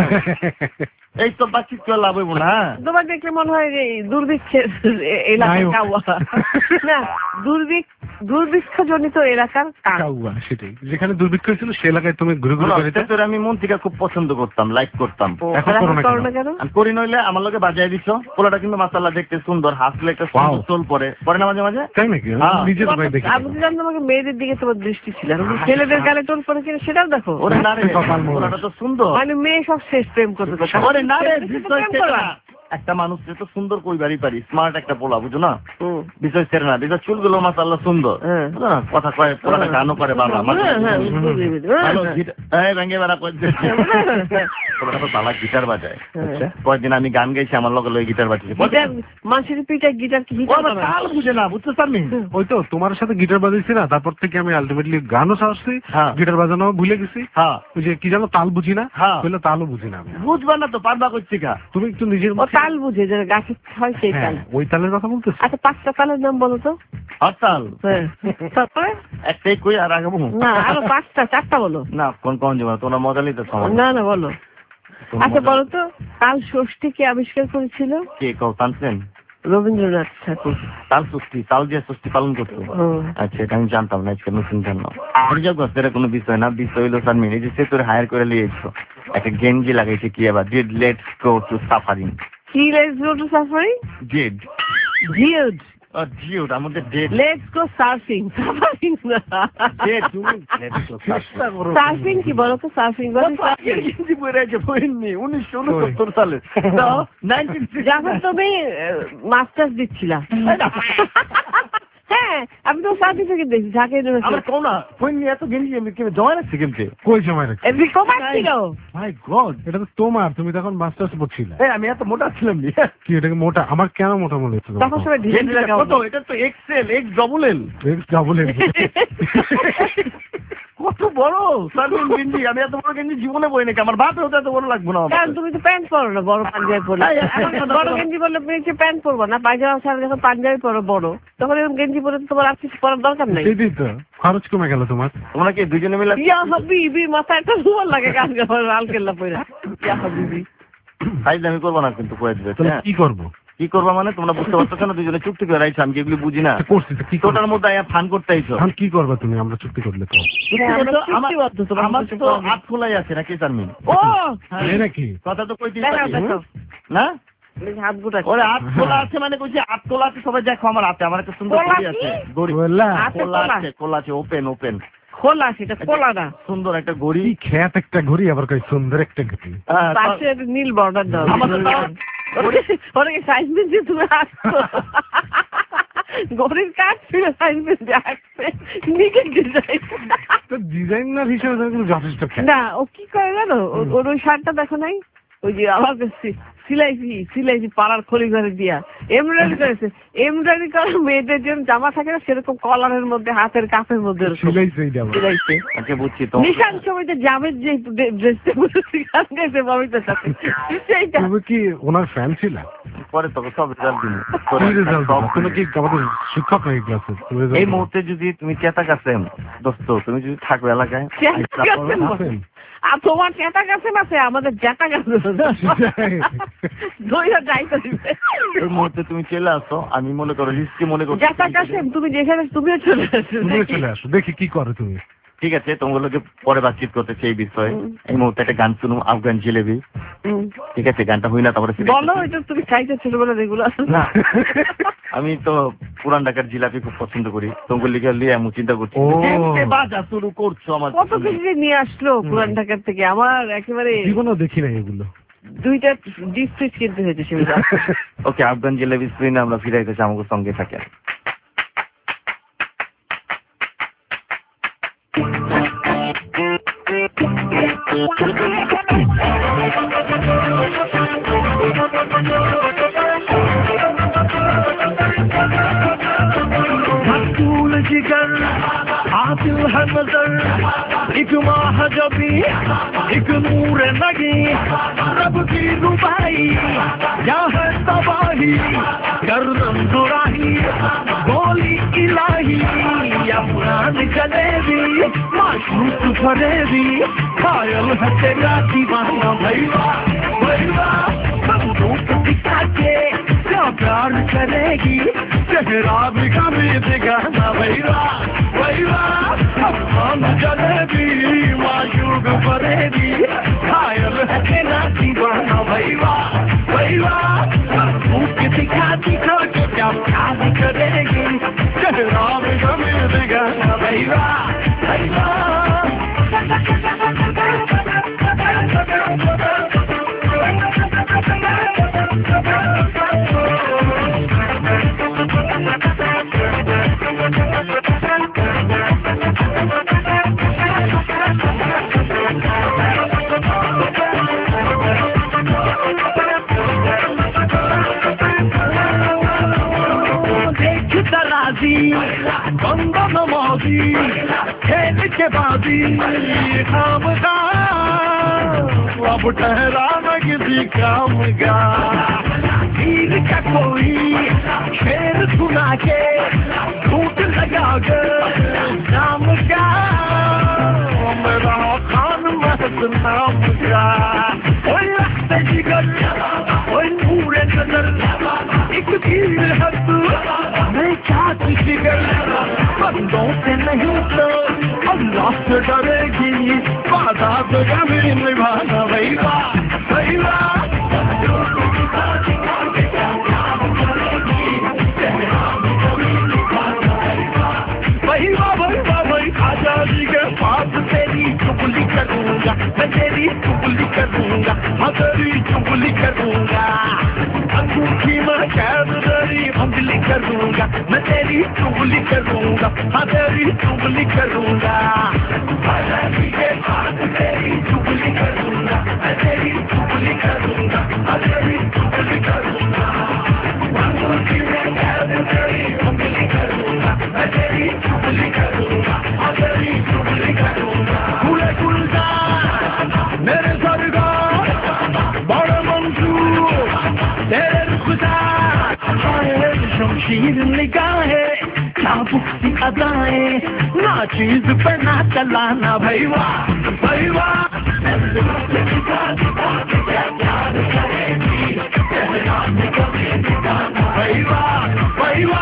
এই তো বাচ্চি কেউ লাভ হইব না। তোমার দেখলে মনে হয় যে দুর্ভিক্ষের এলাকার নায়ক। কাউয়া। না, দুর্ভিক্ষজনিত এলাকার কাউয়া, সেটাই। যেখানে দুর্ভিক্ষ ছিল সে এলাকায় তুমি ঘুরে ঘুরে বেড়াতে। তোর আমি মন থেকে খুব পছন্দ করতাম, লাইক করতাম। এখন করো না কেন? আমি করি নইলে আমার লগে বাজায় দিছ। পোলাটা কিন্তু মাশাআল্লাহ দেখতে সুন্দর, হাসলে একটা সুন্দর চোল পরে না মাঝে মাঝে। তাই নাকি? হ্যাঁ। নিজের ভাই দেখি। আমি জানি তোমাকে মেয়েদের দিকে তোমার দৃষ্টি ছিল, ছেলেদের গালে টোল পরে কিনা সেটাও দেখো। ওরে না রে, কপাল মোড়। পোলাটা তো সুন্দর। মানে মেয়ে সব শেষ প্রেম করতে করতে। ওরে না রে, প্রেম বিষয় সেটা করবা। না। একটা মানুষকে তো সুন্দর কইবারই পারি, স্মার্ট একটা পোলা, বুঝো না? হুম। বিষয় সেটা না, বিষয় চুলগুলো মাশাআল্লাহ সুন্দর। হ্যাঁ। বুঝো না? কথা কয়, পোলাটা গানও করে ভালো। হ্যাঁ, হ্যাঁ, বুঝি, বুঝি। ভালো গিটার, এই ভেঙে বেড়া করছে। পোলাটা তো ভালো গিটার বাজায়। আচ্ছা। কয়েকদিন আমি গান গাইছি, আমার লগে লগে গিটার বাজিয়েছে। গিটার মানুষের পিঠায় গিটার কি ও আমার তাল বুঝে না, বুঝতে পারলি? ওই তো তোমার সাথে গিটার বাজাইছি না, তারপর থেকে আমি আলটিমেটলি গানও ছাড়ছি, হ্যাঁ। গিটার বাজানো ভুলে গেছি। হ্যাঁ। ওই যে কি জানো, তাল বুঝি না, হ্যাঁ। বললে তালও বুঝি না আমি। বুঝবা না তো, পারবা করছি কা? তুমি একটু নিজের ও মুখে- তাল বুঝে, যে গাছের হয় সেই হ্যাঁ, তাল। ওই তালের কথা বলতেছি। আচ্ছা, 5টা তালের নাম বলো তো। হরতাল হ্যাঁ। তারপরে একটাই কই আর আগাবো না, আরো 5টা, 4টা বলো। না, কোন যাবো তোমরা মজা নিতে সময় না না, বলো। আচ্ছা বলো তো, কাল ষষ্ঠী কে আবিষ্কার করেছিল? কে কও টানছেন? রবীন্দ্রনাথ ঠাকুর। তাল ষষ্ঠী, তাল দিয়ে ষষ্ঠী পালন করতো। আচ্ছা, এটা আমি জানতাম না, আজকে নতুন জানলাম। এটা কোনো বিষয় না, বিষয় হইলো স্যার মিনি যে সে তোর হায়ার করে লিয়েছো, একটা গেঞ্জি লাগাইছে কি আবার, ডিড লেটস গো টু সাফারিং। কি লেটস গো টু সাফারিং? ডিড জিউড। জিউড আমাদের ডেড। Let's go surfing. সাফারিং না। ডেড তুমি লেটস গো সার্ফিং কি বলো তো? সার্ফিং বলো। গেঞ্জি পরে আছে বইনি 1969 সালে। তো 1960 যখন তুমি মাস্টার্স দিচ্ছিলা। হ্যাঁ, আমি তো সার্টিফিকেট দেখছি ঢাকা আমার ইউনিভার্সিটি। কোন না বইনি এত গেঞ্জি আমি কি জমা রাখছি কেমতে? কই সময় রাখছি? এমনি কমার ছিল। মাই গড, এটা তো তোমার, তুমি তখন মাস্টার্স পড়ছিলে। এই আমি এত মোটা ছিলাম নি। কি এটাকে মোটা? আমার কেন মোটা মনে হচ্ছে? তখন সবাই ঢিলে ঢিলে কত? এটা তো excel, X double L. Double এর কত বড় সার্ভিং গেঞ্জি! আমি এত বড় গেঞ্জি জীবনে বই নাকি, আমার বাপে হতে এত বড় লাগবে না। কারণ তুমি তো প্যান্ট পরো না, বড় পাঞ্জাবি পরলে। বড় গেঞ্জি পরলে নিচে প্যান্ট পরবো না, পায়জামা ছাড়া যখন পাঞ্জাবি পরো বড়, তখন এরকম গেঞ্জি পরে তো তোমার আর কিছু পরার দরকার নেই। সেটাই তো, খরচ কমে গেল তোমার। তোমরা কি দুজনে মিলে? ইয়া হাবিবি, মাথায় একটা রুমাল লাগে গান গাওয়ার, লাল কেল্লা পরে। ইয়া হাবিবি। সাইজ আমি করবো না কিন্তু কয়ে দিবে। তাহলে কি করবো? কি করবা মানে তোমরা বুঝতে পারছো না, দুজনে চুক্তি করে আইছো, আমি এগুলি বুঝি না। করছি তো, কি করবো? তোটার মধ্যে ফান করতে আইছো। এখন কি করবা তুমি? আমরা চুক্তি করলে তো আমার তো হাত খোলাই আছে নাকি চারমিন? ও এই নাকি কথা তো কইতে দেখাও, দেখাও। না? হাত গোটা। ওরে হাত খোলা আছে মানে কইছি হাত খোলা আছে, সবাই দেখো আমার হাতে, আমার একটা সুন্দর খোলা ঘড়ি আছে। কি? ঘড়ি বললা হাতে খোলা খোলা? আছে, খোলা আছে, ওপেন ওপেন। খোলা, সেটা খোলা না। সুন্দর একটা ঘড়ি। কি খ্যাত একটা ঘড়ি, আবার কই সুন্দর একটা ঘড়ি। হ্যাঁ, পাশে একটা নীল বর্ডার দাও। আমার তো তাও- ওরে সাইজ মিনছে তুমি আসছো। ঘড়ির কাজ ছিল, সাইজ মিনছে আসছে নিচে যাই। তো ডিজাইনার হিসেবে তো কিন্তু যথেষ্ট খ্যাত। না, ও কি করে জানো, ওর ওই শার্টটা দেখো নাই? ওই যে আমার সিলাইছি পাড়ার খড়ি ঘরে দিয়া এমব্রয়ডারি করেছে। এমব্রয়ডারি করা মেয়েদের জন্য জামা থাকে না, সেরকম কলারের মধ্যে, হাতের কাপের মধ্যে এরকম সিলাইছে এইটা আবার। সিলাইছে। আচ্ছা বুঝছি তো। নিশান সময়তে জামের যে ড্রেসটা গান গাইছে মমিতার সাথে, সেইটা। তুমি কি ওনার ফ্যান ছিল? পরে তো সব রেজাল্ট দিন। কি রেজাল্ট? তুমি কি আমাদের শিক্ষক নাকি ক্লাসে? এই মুহূর্তে যদি তুমি চেতা কাছেন দোস্ত, তুমি যদি থাকো এলাকায়, আর তোমার চেতা কাছে আছে, আমাদের জ্যাটা কাছে দইটা যাইতে দিবে। ওই মুহূর্তে তুমি চলে আসো, আমি মনে করো হিস্ট্রি মনে করো জ্যাটা কাছে তুমি যেখানে, তুমিও চলে আসো। তুমিও চলে আসো, দেখি কি করো তুমি। ঠিক আছে, তোমাগুলোকে পরে বাতচিত করতেছে এই বিষয়ে। এই মুহূর্তে একটা গান শুনুম, আফগান জিলেবি। ঠিক আছে, গানটা হই না তারপরে বলো। এটা তুমি খাইতে ছোটবেলা রেগুলার না? আমি তো পুরান ঢাকার জিলাপি খুব পছন্দ করি। তোমাকে লিখে লিয়ে আমি চিন্তা করছি বাজা শুরু করছো আমার। কত কিছু নিয়ে আসলো পুরান ঢাকার থেকে, আমার একেবারে জীবনেও দেখি না এগুলো। 2টা ডিপ ফ্রিজ কিনতে হয়েছে সেগুলো। ওকে, আফগান জিলাপি স্ক্রিনে আমরা ফিরাইতেছি, আমাকে সঙ্গে থাকে। मकबूल जिगर आदिल है नजर एक माह जबी एक नूर लगी रब की रुबाई क्या है तबाही गर्दन दुराही गोली इलाही अफगान जलेबी माशूक फरेबी खायल है तेरा दीवाना भैया भैया बंदूक दिखा के क्या प्यार करेगी चेहरा भी कभी दिखाना भैया भैया अफगान जलेबी माशूक फरेबी खायल है तेरा दीवाना भैया भैया बंदूक दिखा दिखा के क्या प्यार करेगी चेहरा भी कभी दिखाना भैया भैया बंदा नमाजी खेल के बाजी खाम का अब ठहरा न किसी काम का तीर का कोई शेर सुना के झूठ लगा कर नाम का मेरा खान महत नाम का ओए रखते जिगर ओए पूरे नजर एक तीर हद मैं क्या जिगर बंदों से नहीं तो अल्लाह से डरेगी वादा तो कभी निभाना भैया भैया भैया भैया भाई आजादी के पास तेरी चुगली करूंगा मैं तेरी चुगली करूंगा मैं तेरी चुगली करूंगा अंगूठी में कैद तेरी उंगली करूंगा मैं तेरी चुगली करूंगा मैं तेरी चुगली करूंगा आजादी के पास तेरी चुगली करूंगा मैं तेरी चुगली करूंगा मैं तेरी चुगली करूंगा अंगूठी में कैद तेरी उंगली करूंगा मैं तेरी चुगली करूंगा मैं तेरी चुगली करूंगा पूरे गुलजार मेरे सरदार बड़े मंसूर तेरे रुखसार शमशीर निगाहें चाबुक सी अदाएं ना चीज पे ना चलाना भैया भैया भैया भैया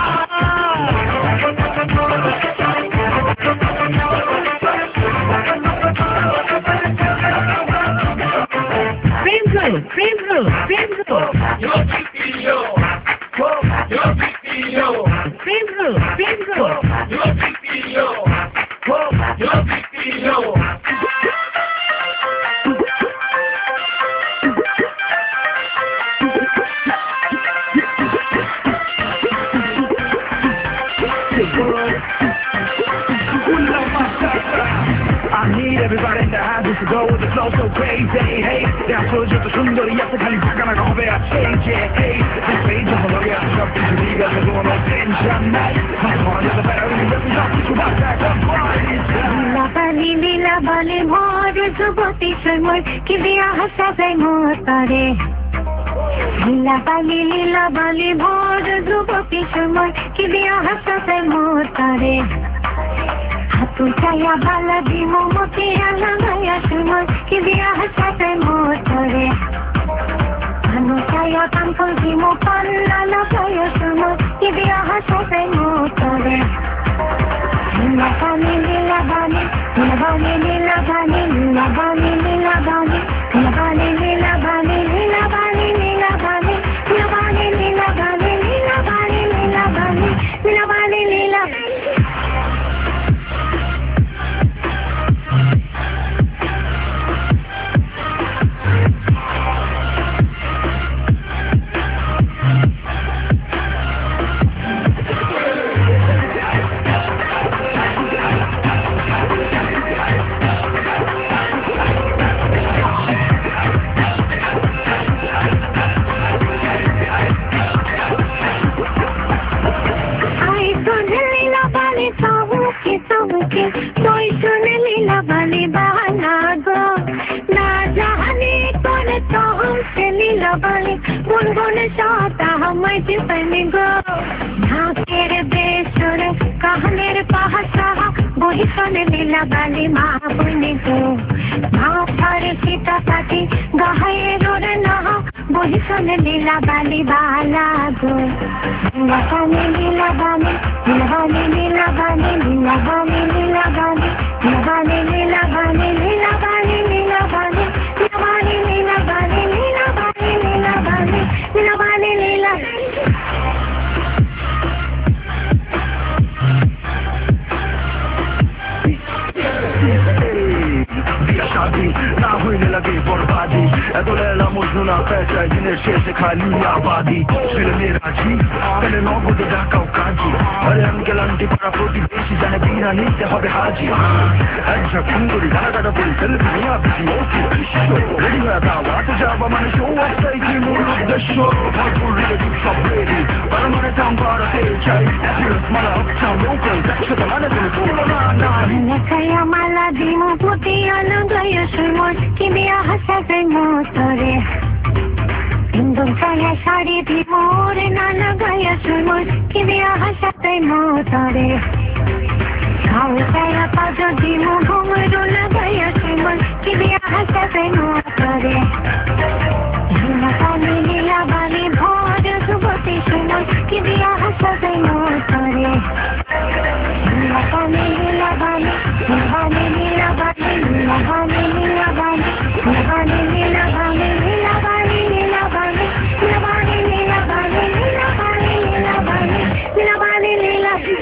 Everybody in the house is to go with the flow so crazy, hey. Down to just a sundari, ya se khali bhaga na gaon pe a change, hey. This page of the lawyer, shop is illegal, there's no no tension, hey. I'm on the better, we represent you back, back up, নীলা বলে মোর যুবতী সময় কি দিয়া হাসাবে মোর তরে নীলা বলে মোর যুবতী সময় কি দিয়া হাসাবে মোর তরে হাতু চায়া বালা দিমো মতি আলামায়া সময় কি দিয়া হাসাবে মোর তরে আনো চায়া কামফল দিমো পাল্লা লাগায়া সময় কি দিয়া হাসাবে মোর তরে নীলা বালি নীলাবালি নীলাবালি নীলাবালি নীলাবালি নীলাবালি নীলাবালি নীলাবালি নীলাবালি নীলাবালি নীলাবালি নীলাবালি নীলাবালি कोई सुन लीला बाली बहाना गो ना जाने कौन तो हमसे लीला बाली गुनगुन चाहता हम जीवन गो ढाकेर बेसुर कहनेर पहसा वही सुन लीला बाली माँ बुनी गो माँ पर सीता पाती गहे रोड ना वही सुन लीला बाली बाला गो लीला बाली लीला बाली लीला बाली लीला बाली लीला बाली लीला बाली लीला बाली लीला बाली लीला बाली लीला बाली लीला बाली लीला बाली लीला बाली शादी ना होने लगे बर्बादी तो लैला मजनू ना पैसा जिन्हें शेर से खाली आबादी फिर मेरा जी पहले नौ बुद्धि ढाकाओ काजी अरे अंकल आंटी परा प्रोटी बेची जाने बीना नीचे हबे हाजी ऐसा कुंगुरी गाना गाना बोली चल दुनिया बिजी ओके रेडी हुआ था वाट जावा मैंने शो अप सही की मूड द शो और फुल रेडी सब रेडी पर मैंने टाइम पारा से चाहिए फिर मला अपटाउन लोकल दैट्स द मैंने तो बोलो ना ना saya malah dimuputi alang gaya semut kimia hasil motore Indung saya sari timur nana gaya semut kimia hasil motore Kau saya pada dimu humur gaya semut kimia hasil motore Nila bali bhod subati semut kimia hasil motore Nila bali Nila bali Nila bali Nila bali Nila bali Nila bali Nila bali Nila bali Nila bali Nila bali Nila bali Nila bali Nila bali Nila bali Nila bali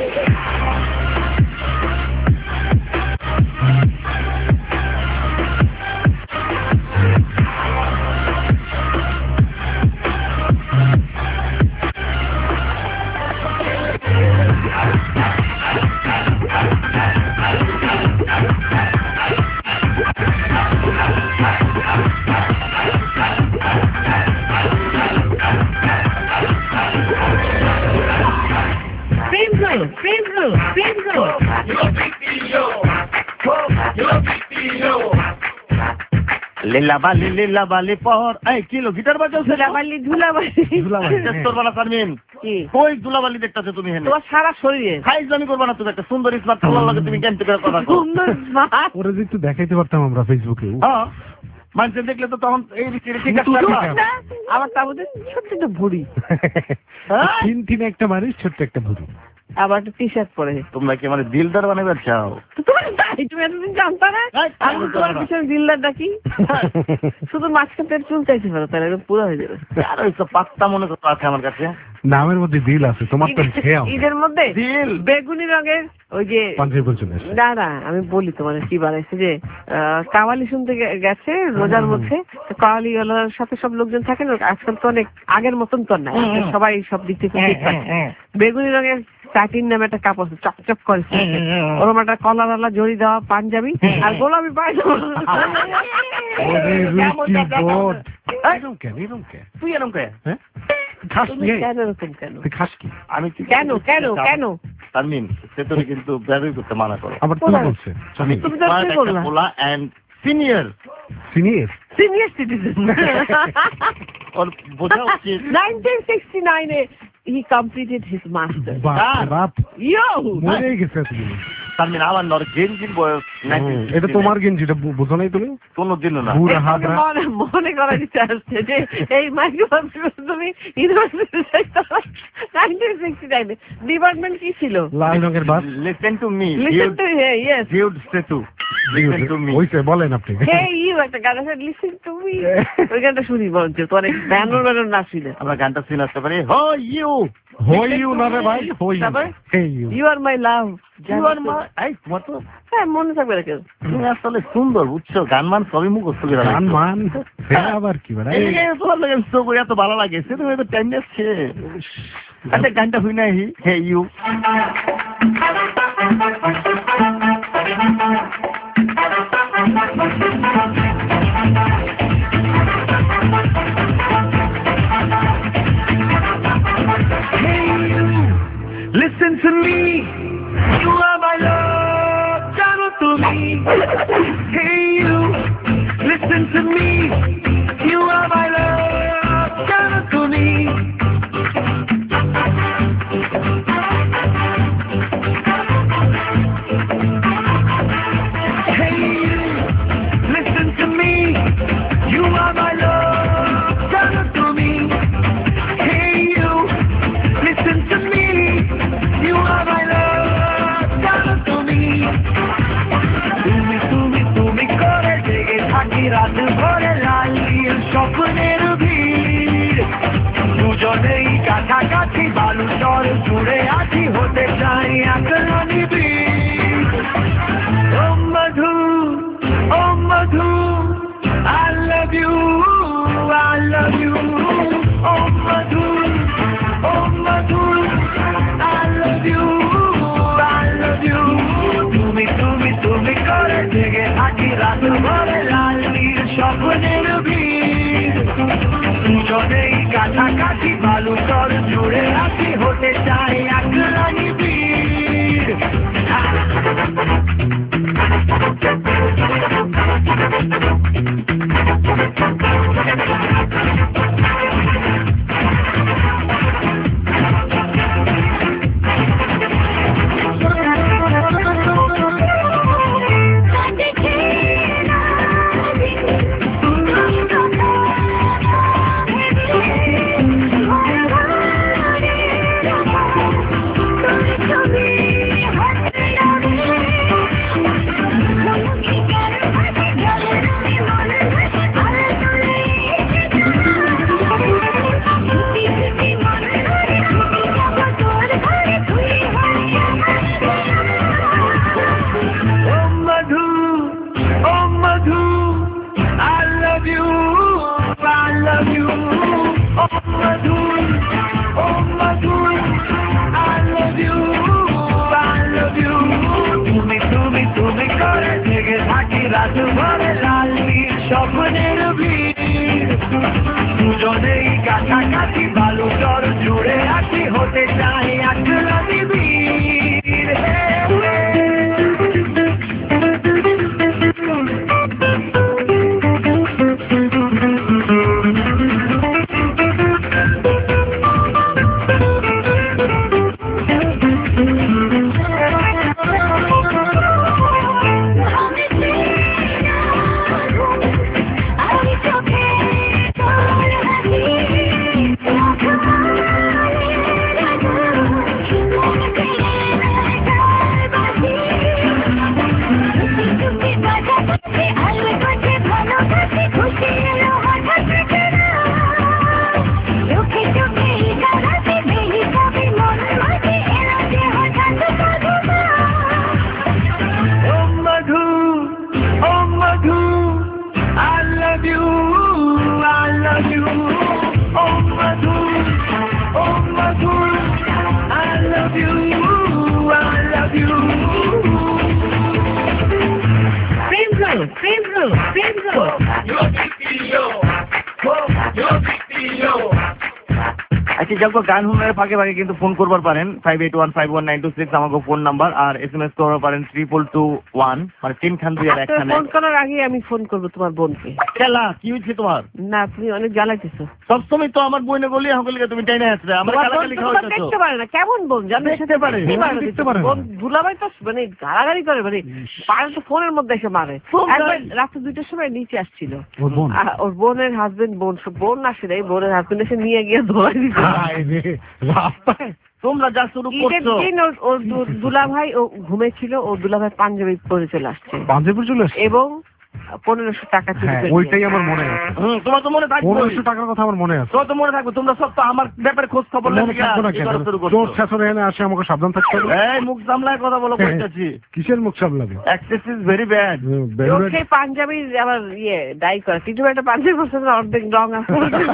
লীলা বালি পর এই kilo guitar বাজাও ধুলাবালি পারবেন কই ধুলাবালি দেখতেছো তুমি হেনে তোমার সারা শরীরে খাইজলামি করবা না তুমি একটা সুন্দর স্মার্ট ফোন লাগে তুমি কেন করে কথা সুন্দর স্মার্ট ওরে যে একটু দেখাইতে পারতাম আমরা ফেসবুকে হ্যাঁ মানুষ দেখলে তো তখন এই ঠিক আছে আমার তার মধ্যে ছোট্ট একটা ভুড়ি তিন একটা মারিস ছোট্ট একটা ভুড়ি আবার একটা টি শার্ট পরে তোমরা কি আমার দিলদার বানাবে চাও তুমি এতদিন জানতা না আমি তোমার পিছনে দিলদার ডাকি শুধু মাঝখানে চুল চাইতে পারো তাহলে একদম পুরো হয়ে যাবে আর ওই তো পাত্তা মনে করতে আছে আমার কাছে নামের মধ্যে দিল আছে তোমার তো ঈদের মধ্যে দিল বেগুনি রঙের ওই যে না না আমি বলি তোমার কি বানাইছে যে কাওয়ালি শুনতে গেছে রোজার মধ্যে কাওয়ালি ওয়ালার সাথে সব লোকজন থাকে না আজকাল তো অনেক আগের মতন তো না সবাই সব দিক থেকে বেগুনি রঙের চাটির নামে একটা কাপড় চকচক করে ওরকম একটা কলার আলা জড়ি দেওয়া পাঞ্জাবি আর গোলাপি পায়জামা তুই এরকম কে আমি কেন কেন কেন তারমিন সে তো কিন্তু ব্যবহার করতে মানা করো আবার তুমি বলছে সিনিয়র সিটিজেন ওর বোঝা উচিত 1969 he completed his master তারমিন আমার নর গেঞ্জির বয়স এটা তোমার গেঞ্জি এটা বোঝো নাই তুমি কোনোদিনও না মনে করা দিতে আসছে যে এই মাইক্রোফোন তুমি ইউনিভার্সিটি 1969 ডিপার্টমেন্ট কি ছিল লাল রঙের bus listen to me listen to yes জিউড সেতু ওইটা বলেন আপনি। Hey you একটা গান আছে listen to me, ওই গানটা শুনি বলুন তো অনেক ব্যানর না শুনে আমরা গানটা শুনে আসতে পারি। হো ইউ না রে ভাই, হো you, you are my love, you are my, এই তোমার তো হ্যাঁ মনে থাকবে না কেন, তুমি আসলে সুন্দর বুঝছো, গান মান সবই মুখস্থ করে গান মান আবার কি বলে তোমার লাগে সব এত ভালো লাগে, সে তুমি তো টাইম নিচ্ছে। আচ্ছা গানটা শুই নাই, hey you. Listen to me, you are my love, jano to me. Hey you, listen to me, you are my love, jano to me. Hey you, listen to me, you are my love, jano to me. Hey you, listen to me, you are my love, jano to me. তুমি করে জেগে থাকি রাত ভরে লাল নীল স্বপ্নের ভিড়, দুজনেই কাছাকাছি বালু চর জুড়ে আছি, হতে চাই একরানি বীর। ও মধু, ও মধু, I love you, I love you. O Madhu, O Madhu, I love you, I love you. তুমি করে জেগে থাকি রাত ভরে লাল নীল স্বপ্নের ভিড়, দুজনেই কাছাকাছি বালু চর জুড়ে আছি, হতে চাই একরানি বীর। রাত ভরে লাল নীল স্বপ্নের ভিড়, দুজনেই কাছাকাছি বালু চর জুড়ে আছি, হতে চাই একরানি বীর। যাকে গান শুনার ফাঁকে ফাঁকে কিন্তু ফোন করবার পারেন 58151926 আমাকে ফোন নাম্বার, আর SMS করবার পারেন 3221, মানে 3 খান 2 আর 1 খান। ফোন করার আগে আমি ফোন করব তোমার বোনকে। কেলা কি হইছে তোমার? না তুমি অনেক জ্বালাইতেছো। সব সময় তো আমার বোনে বলি আমাকে তুমি টাইনা আসবে, আমার গালাগালি খাওয়াইছো। দেখতে পারে না কেমন বোন জানো? দেখতে পারে, দেখতে পারে। বোন ভুলাবাই তো মানে গালাগালি করে, মানে পারে তো ফোনের মধ্যে এসে মারে। একবার রাত 2টার সময় নিচে আসছিল ওর বোনের হাজবেন্ড, বোন আসে নাই, বোনের হাজবেন্ড এসে নিয়ে গিয়ে ধরে দিছে রাস্তায়। তোমরা যা শুরু ঈদের করছো। দিন ওর দুলাভাই ও ঘুমেছিল, ও দুলাভাই পাঞ্জাবি পরে চলে আসছে, পাঞ্জাবি চলে আসছে এবং 1500 টাকা চুরি করে ওইটাই আমার মনে আছে। তোমার তো মনে থাকবে 1500 টাকার কথা আমার মনে আছে। তোমার তো মনে থাকবে, তোমরা সব তো আমার ব্যাপারে খোঁজ খবর মনে থাকবো না কেন? চোর শাসন এনে আসে, আমাকে সাবধান থাকতে হবে। এই মুখ সামলায় কথা বলো কইতাছি। কিসের মুখ সামলাবে? Access is very bad. সেই পাঞ্জাবি আবার ডাই করা, কিছু একটা পাঞ্জাবি পরছে না, অর্ধেক রং আছে,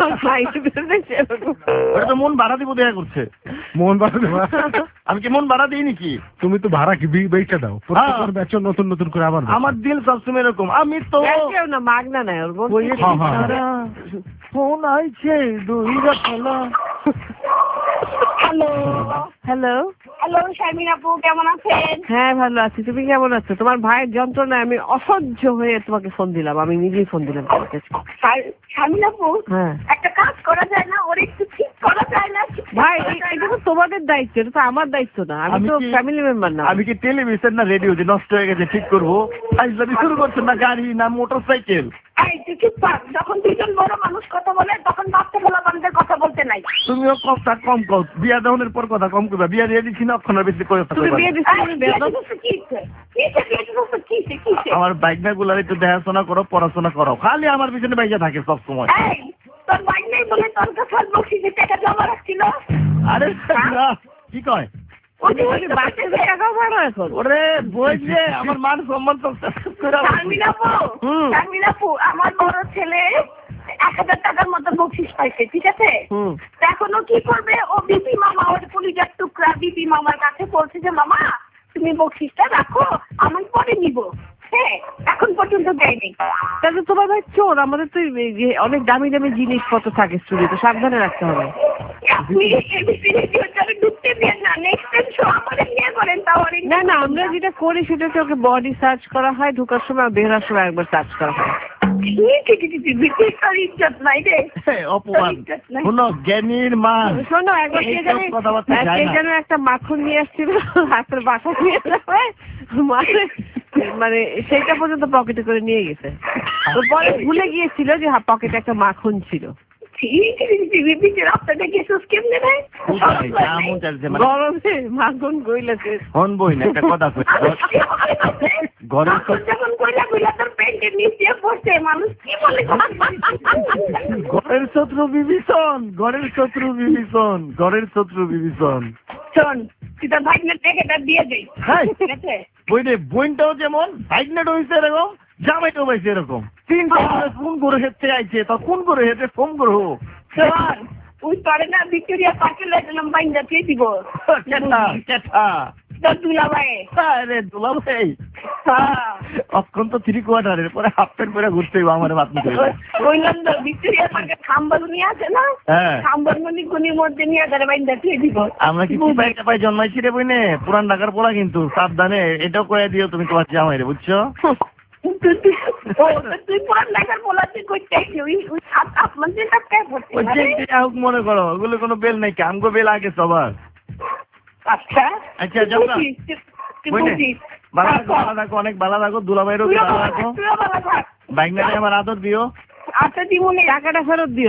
ওটা তো মন ভাড়া দিব দেখা করছে। মন ভাড়া দেবা? আমি কি মন ভাড়া দিই নাকি? তুমি তো ভাড়া কি বেচে দাও, প্রত্যেকবার বেচো নতুন নতুন করে আবার। আমার দিল সবসময় এরকম। আমি তো না মাগনা নাই ওর ফোন আইছে দইরা ফেলা। হ্যালো হ্যালো হ্যালো শারমিন আপু, কেমন আছেন? হ্যাঁ ভালো আছি, তুমি কেমন আছো? তোমার ভাইয়ের যন্ত্রণায় আমি অসহ্য হয়ে তোমাকে ফোন দিলাম, আমি নিজেই ফোন দিলাম তোমাকে। শারমিন আপু, হ্যাঁ একটা কাজ করা যায় না? ওর একটু ঠিক করা যায় না? ভাই এটা তো তোমাদের দায়িত্ব, এটা তো আমার দায়িত্ব না, আমি তো ফ্যামিলি মেম্বার না। আমি কি টেলিভিশন না রেডিও যে নষ্ট হয়ে গেছে ঠিক করবো? আইজলামি শুরু করছো না গাড়ি না মোটর সাইকেল? যখন দুজন বড় মানুষ কথা বলে তখন বাচ্চা বলা বান্ধবের কথা বলতে নাই। তুমিও কথা কম কও, বিয়া দেওয়ার পর কথা কম করবে। বিয়া দিয়ে দিচ্ছি না, অক্ষণ বেশি করে আমার বাইকনা গুলার একটু দেখাশোনা করো, পড়াশোনা করো, খালি আমার পিছনে বাইকে থাকে সবসময়। তোর বাইক নেই বলে তোর কাছে বকশিসের টাকা জমা রাখছিল। আরে কি কয়? ওরে বলছে আমার মান সম্মান আমার বড় ছেলে 1000 টাকার মতো বকশিস পাইছে, ঠিক আছে? এখনো কি করবে? ও বিপি মামা, ওর পুলিশের টুকরা বিপি মামার কাছে বলছে যে মামা তুমি বকশিসটা রাখো, আমি পরে নিব। হ্যাঁ, এখন পর্যন্ত দেয়নি। তাহলে তোমার ভাই চোর, আমাদের তো অনেক দামি দামি জিনিসপত্র থাকে স্টুডিওতে, সাবধানে রাখতে হবে। না না, আমরা যেটা করি সেটা তো ওকে বডি সার্চ করা হয়, ঢোকার সময় বের হওয়ার সময় একবার সার্চ করা হয়। শোনো একবার যেন একটা মাখন নিয়ে আসছিল হাতের বাসা নিয়ে যাবে, মানে সেইটা পর্যন্ত পকেটে করে নিয়ে গেছে। তো পরে ভুলে গিয়েছিল যে পকেটে একটা মাখন ছিল। গরমে মাখন গইলাছে একটা কথা ঘরের শত্রু বিভীষণ, ঘরের শত্রু বিভীষণ, ঘরের শত্রু বিভীষণ। শোন, তুই তোর ভাইনের টাকাটা দিয়ে দে, ঠিক আছে? বইনটাও যেমন ভাইগনেট হয়েছে এরকম, জামাইটাও হয়েছে এরকম। 3টা ফোন করে হেঁটে আইছে, তা ফোন করে হেঁটে ফোন করো। ওই পারে না ভিক্টোরিয়া পার্কে লাগলাম বাইন্দা দিয়ে দিব। অক্ষণ তো 3/4 পরে হাফ প্যান্ট পরে ঘুরতে আমার বাতমি করে বললাম তো ভিক্টোরিয়া পার্কে খাম্বাগুনি আছে না, খাম্বাগুনি গুনির মধ্যে নিয়ে যাবে বাইন্দা দিয়ে দিব। আমরা কি পাই জন্মাইছি রে বইনে, পুরান ঢাকার পোলা কিন্তু সাবধানে এটাও করে দিও তুমি তোমার জামাই রে, বুঝছো? তুই পুরান ঢাকার পোলা তুই করতে মনে করো ওগুলো কোনো বেল নাই, আমগো বেল আগে সবার। আচ্ছা আচ্ছা ভালো থাকো, অনেক ভালো থাকো, দুলাভাইরও ভালো থাকো, বাইক না আমার আদর দিও। আচ্ছা দিবনি, টাকাটা ফেরত দিও।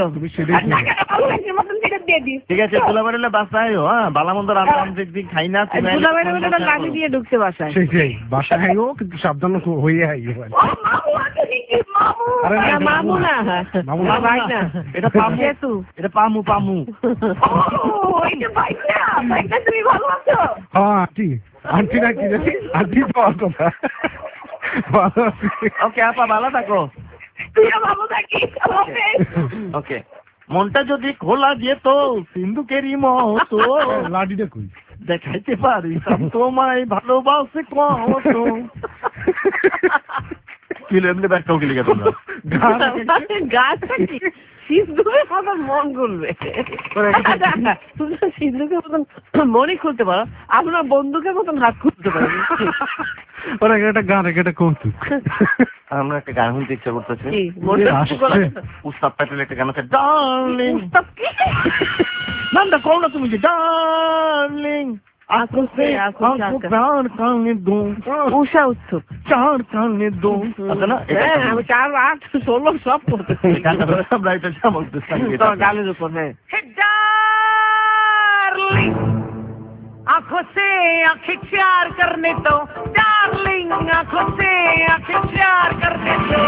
ঠিক আছে, দুলাভাইর বাসায় ভালো মন্দ রান্না খাই না, লাঠি দিয়ে ঢুকতে বাসায়, বাসায় আইও কিন্তু সাবধান হয়ে আইও। মামু না, ভাই না, এটা পামু, এটা পামু পামু। তুমি ভালো আছো? হ্যাঁ আন্টি, আন্টি নাকি আন্টি পাওয়ার কথা। ওকে আপা ভালো থাকো। ওকে, মনটা যদি খোলা যেত সিন্ধুকেরই মতো লাঠিটা কই দেখাইতে পারি তোমায় ভালোবাসে কত। এমনি ব্যাগটাও গেলে গেল না, সিন্ধুকের মতন মন খুলবে, সিন্ধুকের মতন মনই খুলতে পারো, আপনার বন্ধুকের মতন হাত খুলতে পারো। ওরা একটা গান, একটা কৌতুক। আমরা একটা গান শুনতে ইচ্ছা করতেছে, উস্তাদ প্যাটেল একটা গান আছে, ডার্লিং। নামটা কও না তুমি, যে ডার্লিং উষা উৎসব 4 কানে দো, আছে না? আমি 4, 8, 16 সব করতেছি গানের উপর। হ্যাঁ, आंखों से आंखें प्यार करने दो डार्लिंग, आंखों से आंखें प्यार करने दो।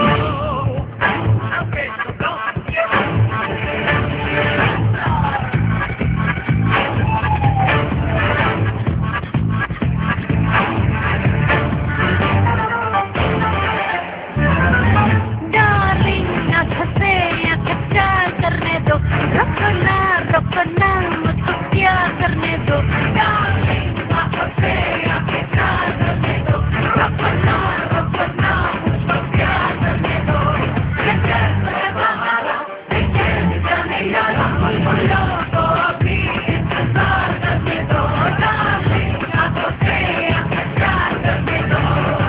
डार्लिंग आंखों से आंखें प्यार करने दो, रुको ना मुझको प्यार करने दो। डार्लिंग आंखों से आंखें प्यार करने दो, रुको ना मुझको प्यार करने दो। जाने यारा बोलो तो अभी इंतजार करने दो। डार्लिंग आंखों से आंखें प्यार करने दो।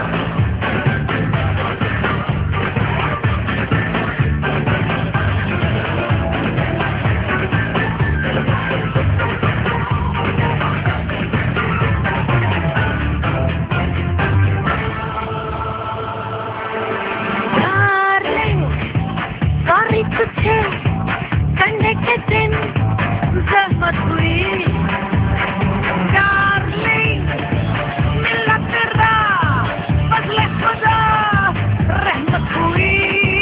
तुझे संडे के दिन जहमत हुई डार्लिंग, मिला तेरा बदले खुदा रहमत हुई।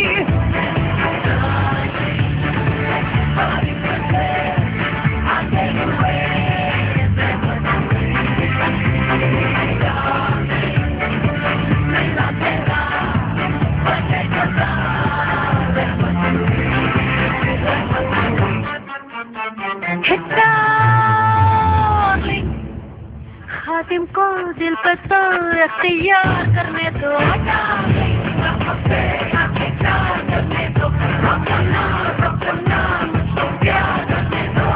डार्लिंग खातिम को दिल पे तो इख्तियार करने दो। डार्लिंग आंखों से आंखें प्यार करने दो, रुको ना मुझको प्यार करने दो।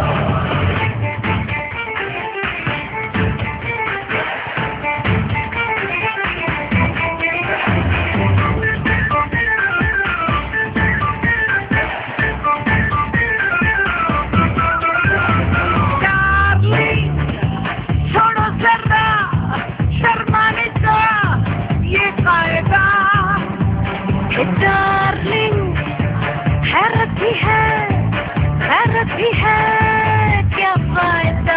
डार्लिंग हैरत भी है क्या फायदा।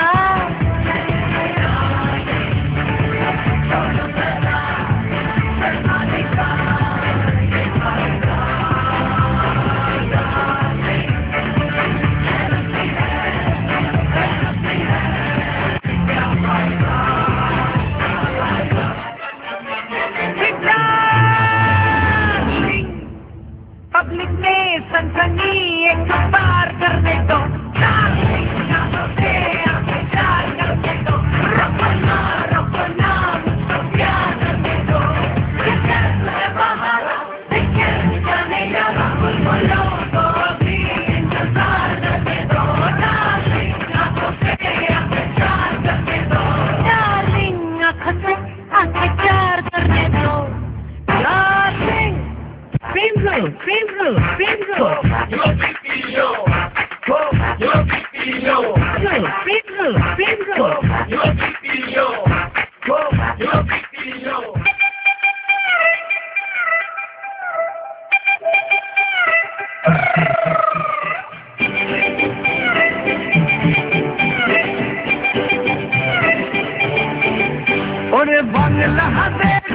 पब्लिक में सनसनी एक बार करने दो। डार्लिंग आंखों से आंखें प्यार करने दो, रुको ना मुझको प्यार करने दो। ये कैसे है बहारा देखे जाने यारा बोलो तो अभी इंतजार करने दो। डार्लिंग आंखों से आंखें प्यार करने दो। डार्लिंग आंखों से आंखें प्यार करने दो। Darling Cream roll. Yo, BPO. Go, yo, BPO. Cream roll. Yo, BPO. Go, yo, BPO. ओरे बांग्लादेश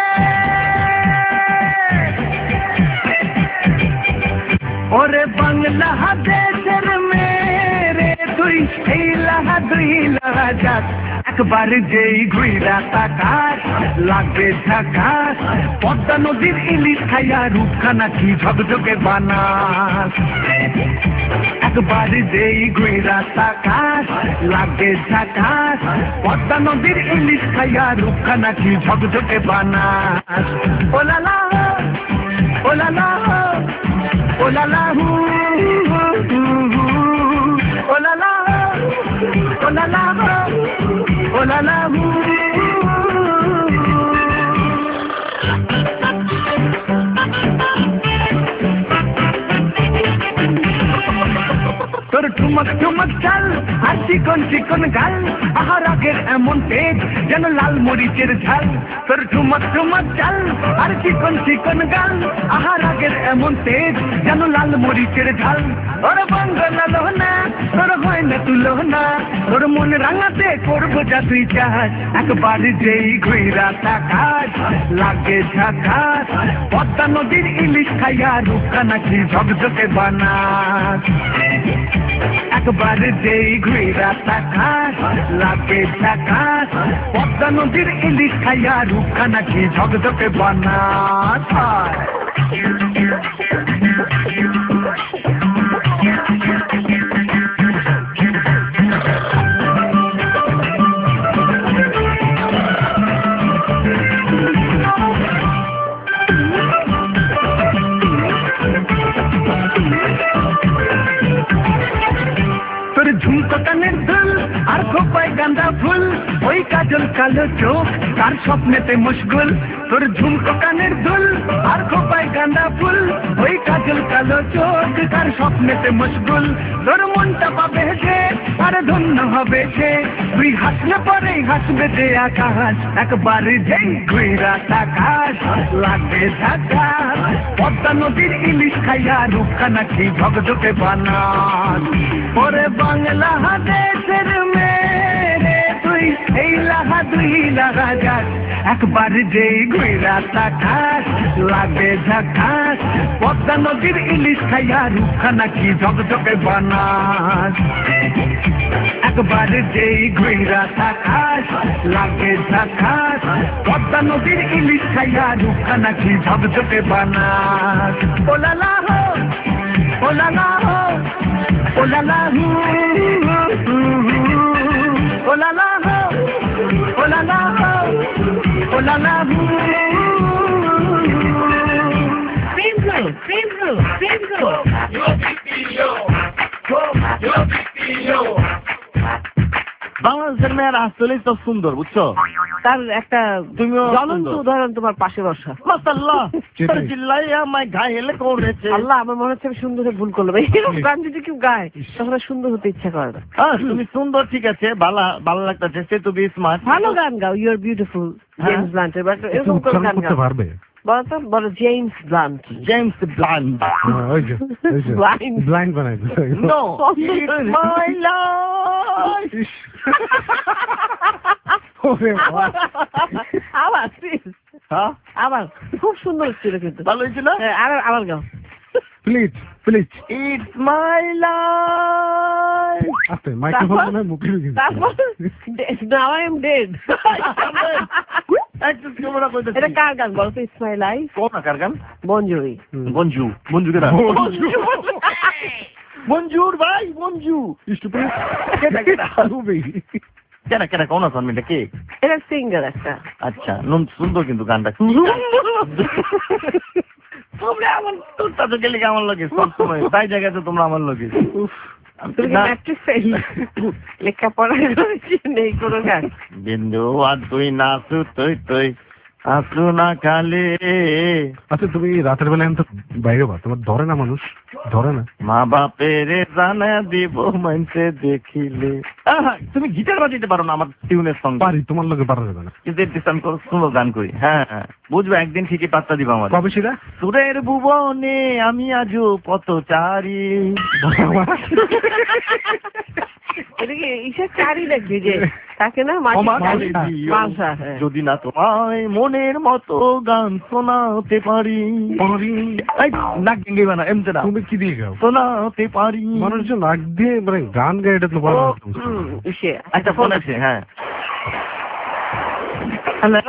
ओरे बांग्लादेश मेरे दुई जात একবার যেই ঘুইরা তাকাস লাগবে ঝাকাস। পদ্মা নদীর ইলিশ খাইয়া রূপখানা কি ঝকঝকে বানাস। একবার যেই ঘুইরা তাকাস লাগবে ঝাকাস। পদ্মা নদীর ইলিশ খাইয়া রূপখানা কি ঝকঝকে বানাস। ওলালা ওলালা ওলালা হু ওলালা ওলালা ওলালা হু। তো তোর ঠুমক ঠুমক চাল আর চিকন চিকন গাল আহার আগের এমন তেজ যেন লাল মরিচের ঝাল তোর ঠুমক ঠুমক চাল আর চিকন চিকন গাল আহার আগের এমন তেজ যেন লাল মরিচের ঝাল তোর বাংলা লোহনা তোর হয় না তুলনা তোর মন রাঙাতে করবো যা তুই চাস একবার যেই ঘুরা তাকাস লাগে ঝাকাস পদ্মা নদীর ইলিশ খাইয়া রূপকা নাকি ঝকঝকে বানাস একবার যেই ঘুরা তাকাস লাগে ঝাকাস পদ্মা নদীর ইলিশ খাইয়া রূপকা নাকি ঝকঝকে বানাস ঝুমকো কানের দুল আর খোপায় গাঁদা ফুল ওই কাজল কালো চোখ তার স্বপ্নেতে মশগুল তোর ঝুমকো কানের দুল আর খোপায় গাঁদা ফুল ওই কাজল কালো চোখ তার স্বপ্নেতে মশগুল তোর মনটা পাবে সে আর ধন্য হবে সে তুই হাসলে পরে হাসবে যে আকাশ একবার যেই ঘুরা তাকাস লাগে ঝাকাস পদ্মা নদীর ইলিশ খাইয়া রূপকা নাকি ঝকঝকে বানাস ওরে বাংলা দেশের মেরে তুই এই লাহা দুই লাগা যাক একবার যেই ঘুরা তাকাস লাগে ঝাকাস পদ্মা নদীর ইলিশ খাইয়া রূপকা নাকি ঝকঝকে বানাস একবার যেই ঘুরা তাকাস লাগে ঝাকাস পদ্মা নদীর ইলিশ খাইয়া রূপকা নাকি ঝকঝকে বানাস ওলালা হো ওলালা হো ওলালা হু ওলালা হো ওলালা হো ওলালা হু বাংলাদেশের মেয়েরা আসলেই তো সুন্দর বুঝছো তার একটা তুমিও জ্বলন্ত উদাহরণ তোমার পাশে বসা মাশাআল্লাহ চিল্লাই আমায় ঘায়েল করেছে আল্লাহ আমার মনে হচ্ছে আমি সুন্দরে ভুল করলাম এরকম গান যদি কেউ গায় তখন আর সুন্দর হতে ইচ্ছা করে না তুমি সুন্দর ঠিক আছে ভালো লাগতেছে সে তো বি স্মার্ট ভালো গান গাও ইউ আর বিউটিফুল জেমস ব্লান্টের বাট এরকম করে গান গাও পারবে বলতো বলো জেমস ব্লান্ট ব্লাইন্ড বানাই নো ইটস মাই লাইফ আবার খুব সুন্দর ছিল কিন্তু ভালো হয়েছিল আবার গাও প্লিজ ইটস মাই লাইফ আস্তে মাইক্রোফোন মুখে নাও আই এম ডেড এটা কার গান বলো তো ইটস মাই লাইফ কোন কার গান বঞ্জুরি বঞ্জু কেনা বঞ্জুর ভাই বঞ্জু কেনা কোন আছে এটা কে এটা সিঙ্গার একটা আচ্ছা সুন্দর কিন্তু গানটা তোমরা আমার তোরটা তো গেলে আমার লাগে সবসময় তাই জায়গাতে তোমরা আমার লাগে লেখাপড়া নেই কোনো গান বিন্দু আর তুই নাচু তুই আসু না কালে আচ্ছা তুমি রাতের বেলা তো বাইরে বা তোমার ধরে না মানুষ ধরে না মা বাপের জানা দিব মানছে দেখিলে তুমি গিটার বাজাইতে পারো না আমার টিউনের সঙ্গে পারি তোমার লোকে পারা যাবে না কিন্তু আমি সুন্দর গান করি হ্যাঁ বুঝবো একদিন ঠিকই পাত্তা দিবা আমার কবে সেটা সুরের ভুবনে আমি আজও পথচারী এদিকে ঈশা চারি লাগবে যে তাকে না যদি না তোমায় মনের মতো গান শোনাতে পারি নাক ভেঙে না এমতে না তুমি কি দিয়ে গাও শোনাতে পারি মানুষজন নাক দিয়ে মানে গান গায়ে এটা তো আচ্ছা ফোন আছে হ্যাঁ হ্যালো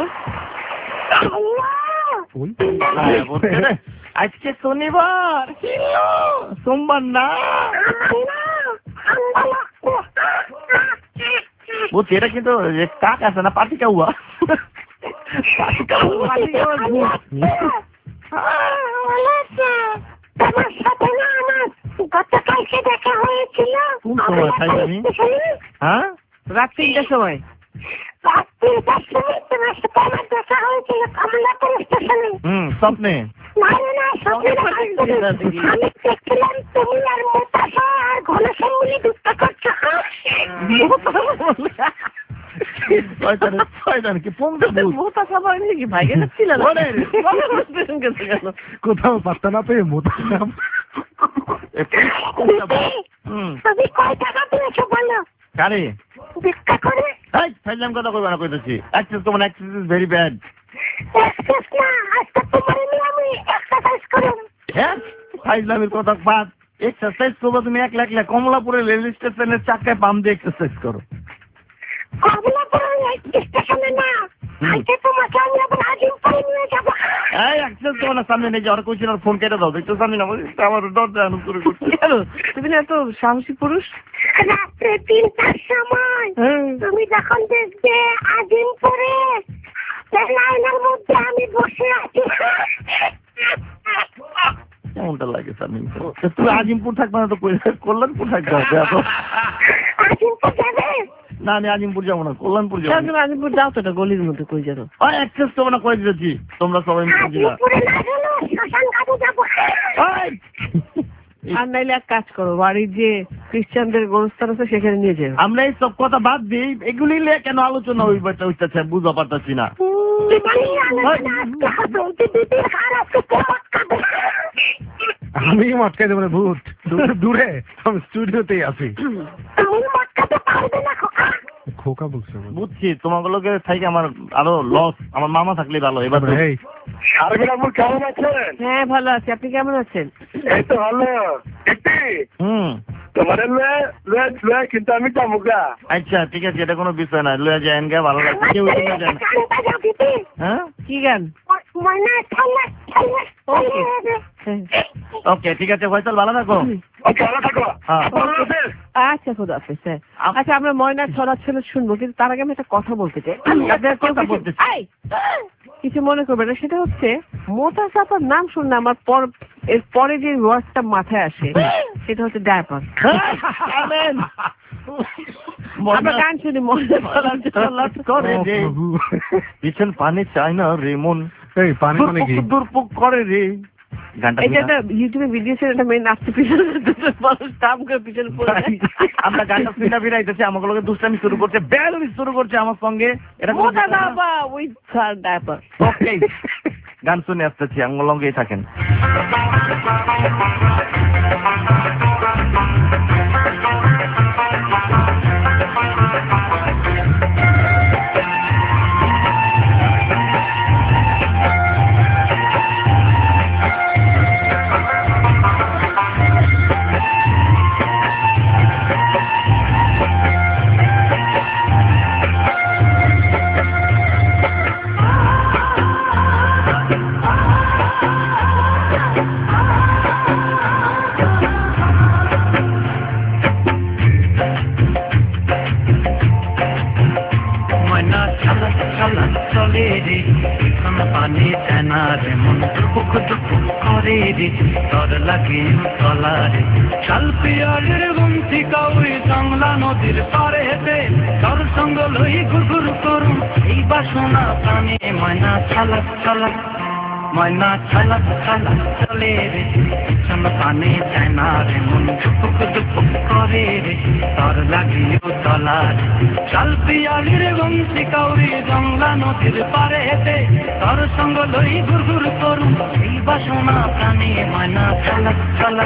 আজকে শনিবার সোমবার না বলছি এটা কিন্তু কাক আছে না পাটি কাউয়া গতকালকে দেখা হয়েছিল কোন সময় খাই হ্যাঁ রাত 3টার সময় তোমার সাথে আমার দেখা হয়েছিল কমলাপুর স্টেশনে স্বপ্নে দেখছিলাম তুমি আর মোতাসা আর ঘনশ্যাম মিলে দুঃখ করছো। কোথাও পাত্তা না পেয়ে মোতা তুমি কয় টাকা পেয়েছো বলো? কারে ভিক্ষা করে? ফাইজলাম কথা কইবা না কইতেছি। অ্যাক্সেস তোমার access is very bad. Exercise না, আজকে তোমার নিয়ে আমি এক্সারসাইজ করব। হ্যাঁ ফাইজলামের কথা বাদ। এক্সারসাইজ করবো তুমি একলা একলা কমলাপুরের রেল স্টেশনের চাকায় পাম দিয়ে এক্সারসাইজ করো। কমলাপুরের স্টেশনে না, আজকে তোমাকে আমি আবার আজিমপুরে নিয়ে যাব। এই অ্যাক্সেস তোমার সামনে নেই যাওয়ার কইছিল আর ফোন কেটে দাও। দেখতে সামনে না আমার দরজা আনো শুরু করছি। তুমি না এত সাহসী পুরুষ। রাত্রে 3টার সময় তুমি যখন দেখবে আজিমপুরে লাইনের মধ্যে আমি বসে আছি। কেমনটা লাগে সামনে? তুমি আজিমপুর থাকবে না তো কল্যাণপুর থাকতে হবে। আজিমপুর যাবে না, আমি আজিমপুর যাবো না, কল্যাণপুর যাবো। আজিমপুর যাও তো, এটা গলির মধ্যে কই যাবো? অ্যাক্সেস তো না করে দিয়েছি, তোমরা সবাই মিলে আর নাইলে এক কাজ করো, বাড়ির যে খ্রিস্টানদের গোরস্থান আছে সেখানে নিয়ে যাবে। আমরা এই সব কথা বাদ দিই, এগুলি কেন আলোচনা হইতেছে বুঝতে পারতাছি না। আমি মটকাই দেবো ভূত দূরে, আমি স্টুডিওতেই আছি। খোকা বলছে বুঝছি, তোমাগুলোকে থেকে আমার আরো লস। আমার মামা থাকলে ভালো। এবার কেমন আছেন? হ্যাঁ ভালো আছি, আপনি কেমন আছেন? এই তো ভালো। তোমার কিন্তু আমি চামুকা। আচ্ছা ঠিক আছে, এটা কোনো বিষয় না, লয়ে যায় গা, ভালো লাগছে। কেউ লয়ে যায় না। হ্যাঁ কি গান? ওকে ঠিক আছে, ফয়সাল ভালো থাকো। আচ্ছা খোদা হাফেজ। স্যার আচ্ছা, আমরা ময়নার ছড়া ছেলে শুনবো, কিন্তু তার আগে আমি একটা কথা বলতে চাই। কিছু মনে করবে না, সেটা হচ্ছে মোতাসাপার নাম শুনলে আমার এর পরে যে ওয়ার্ডটা মাথায় আসে সেটা হচ্ছে ডায়াপার। আমরা গান শুনি পিছন পানি চাই না রে মন, পানি মানে কি দুর্পুক করে রে। এটা একটা ইউটিউবে ভিডিও ছিল, এটা মেয়ে নাচতে পিছনে পিছনে পড়ে। আমরা গানটা ফিরা ফিরাইতেছি, আমাকে লোকে দুষ্টামি শুরু করছে, বেলুনি শুরু করছে আমার সঙ্গে। এটা গান শুনে আসতেছি, আমার লঙ্গেই থাকেন। পানি চানা রে মন দুঃখ দুঃখ করে রে, তর লাগে তলারে শালপিয়ারের গুমতি কাউরি জংলা নদীর পারে হেঁটে তর সঙ্গ লই ঘুরঘুর করুন এই বাসনা প্রাণে। ময়না ছালাক ছালাক, ময়না ছালাক ছালাক চলে রে, পিছন পানি চানা রে মন দুঃখ দুঃখ করে রে, তর লাগিও তলারে শালপিয়ারের গুমতি কাউরি জংলা নদীর পারে হেঁটে তর সঙ্গ লই ঘুরঘুর করুন এই বাসনা প্রাণে। ময়না ছালাক ছালাক।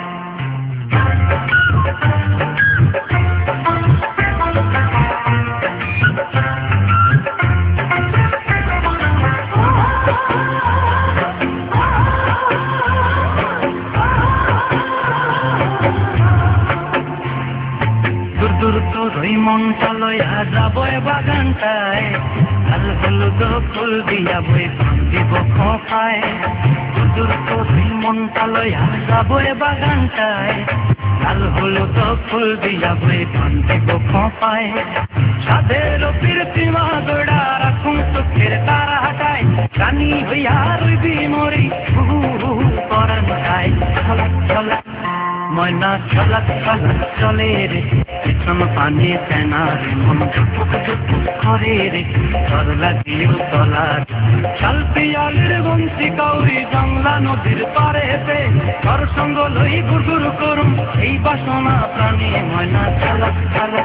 মনটা লয়া যাবো বাগানটায়, লাল হলুদ ফুল দিয়া বই দিব খোঁপায়। দূর তো মনটা লয়া যাবো বাগানটায়, লাল হলুদ ফুল দিয়া বই দিব খোঁপায়। সাদের প্রীতিমা গোড়া রাখুন চোখের তারা হাটায়, রানী হইয়া রইবি মরি হু হু পরান খায়। ছলাক ছলাক ময়না ছলাক ছলাক চলে রে, পিছন পানে তেনারে মন ঝুপুক ঝুপুক করে রে তর লাগিও তলার শাল পিয়ালের বংশী কাউরি জংলা নদীর পারেতে তর সঙ্গ লই গুরগুর করুম এই বাসনা প্রাণে ময়না চালাক চালাক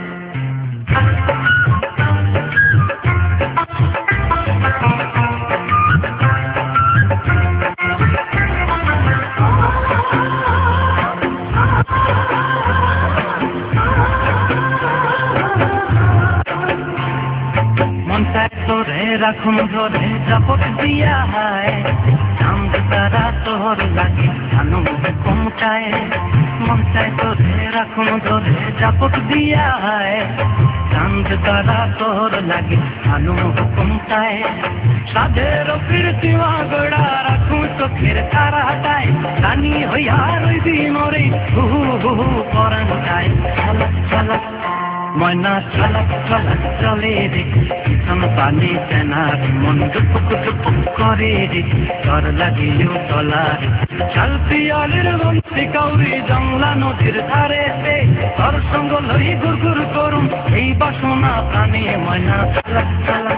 রাখুন ধরে জাপট দিয়া হায় চাঁদ তারা তোর লাগে জানো কমটায় মন চায় তোরে রাখুন ধরে জাপট দিয়া হায় চাঁদ তারা তোর লাগে জানো কমটায় সাধের কীর্তিমা গোড়া রাখুন চোখের তারাটায় রানী হইয়া রইবি মরে হু হু হু পরাণ চায় চালাক চালাক ময়না চালাক চালাক চলে রে পিছন পানে তেনার মন ডুপুক ডুপুক করে রে তর লাগিও তলার শাল পিয়ালের বংশী কাউরি জংলা নদীর ধারেতে তর সঙ্গ লই গুরগুর করুম এই বাসনা প্রাণে ময়না চালাক চালাক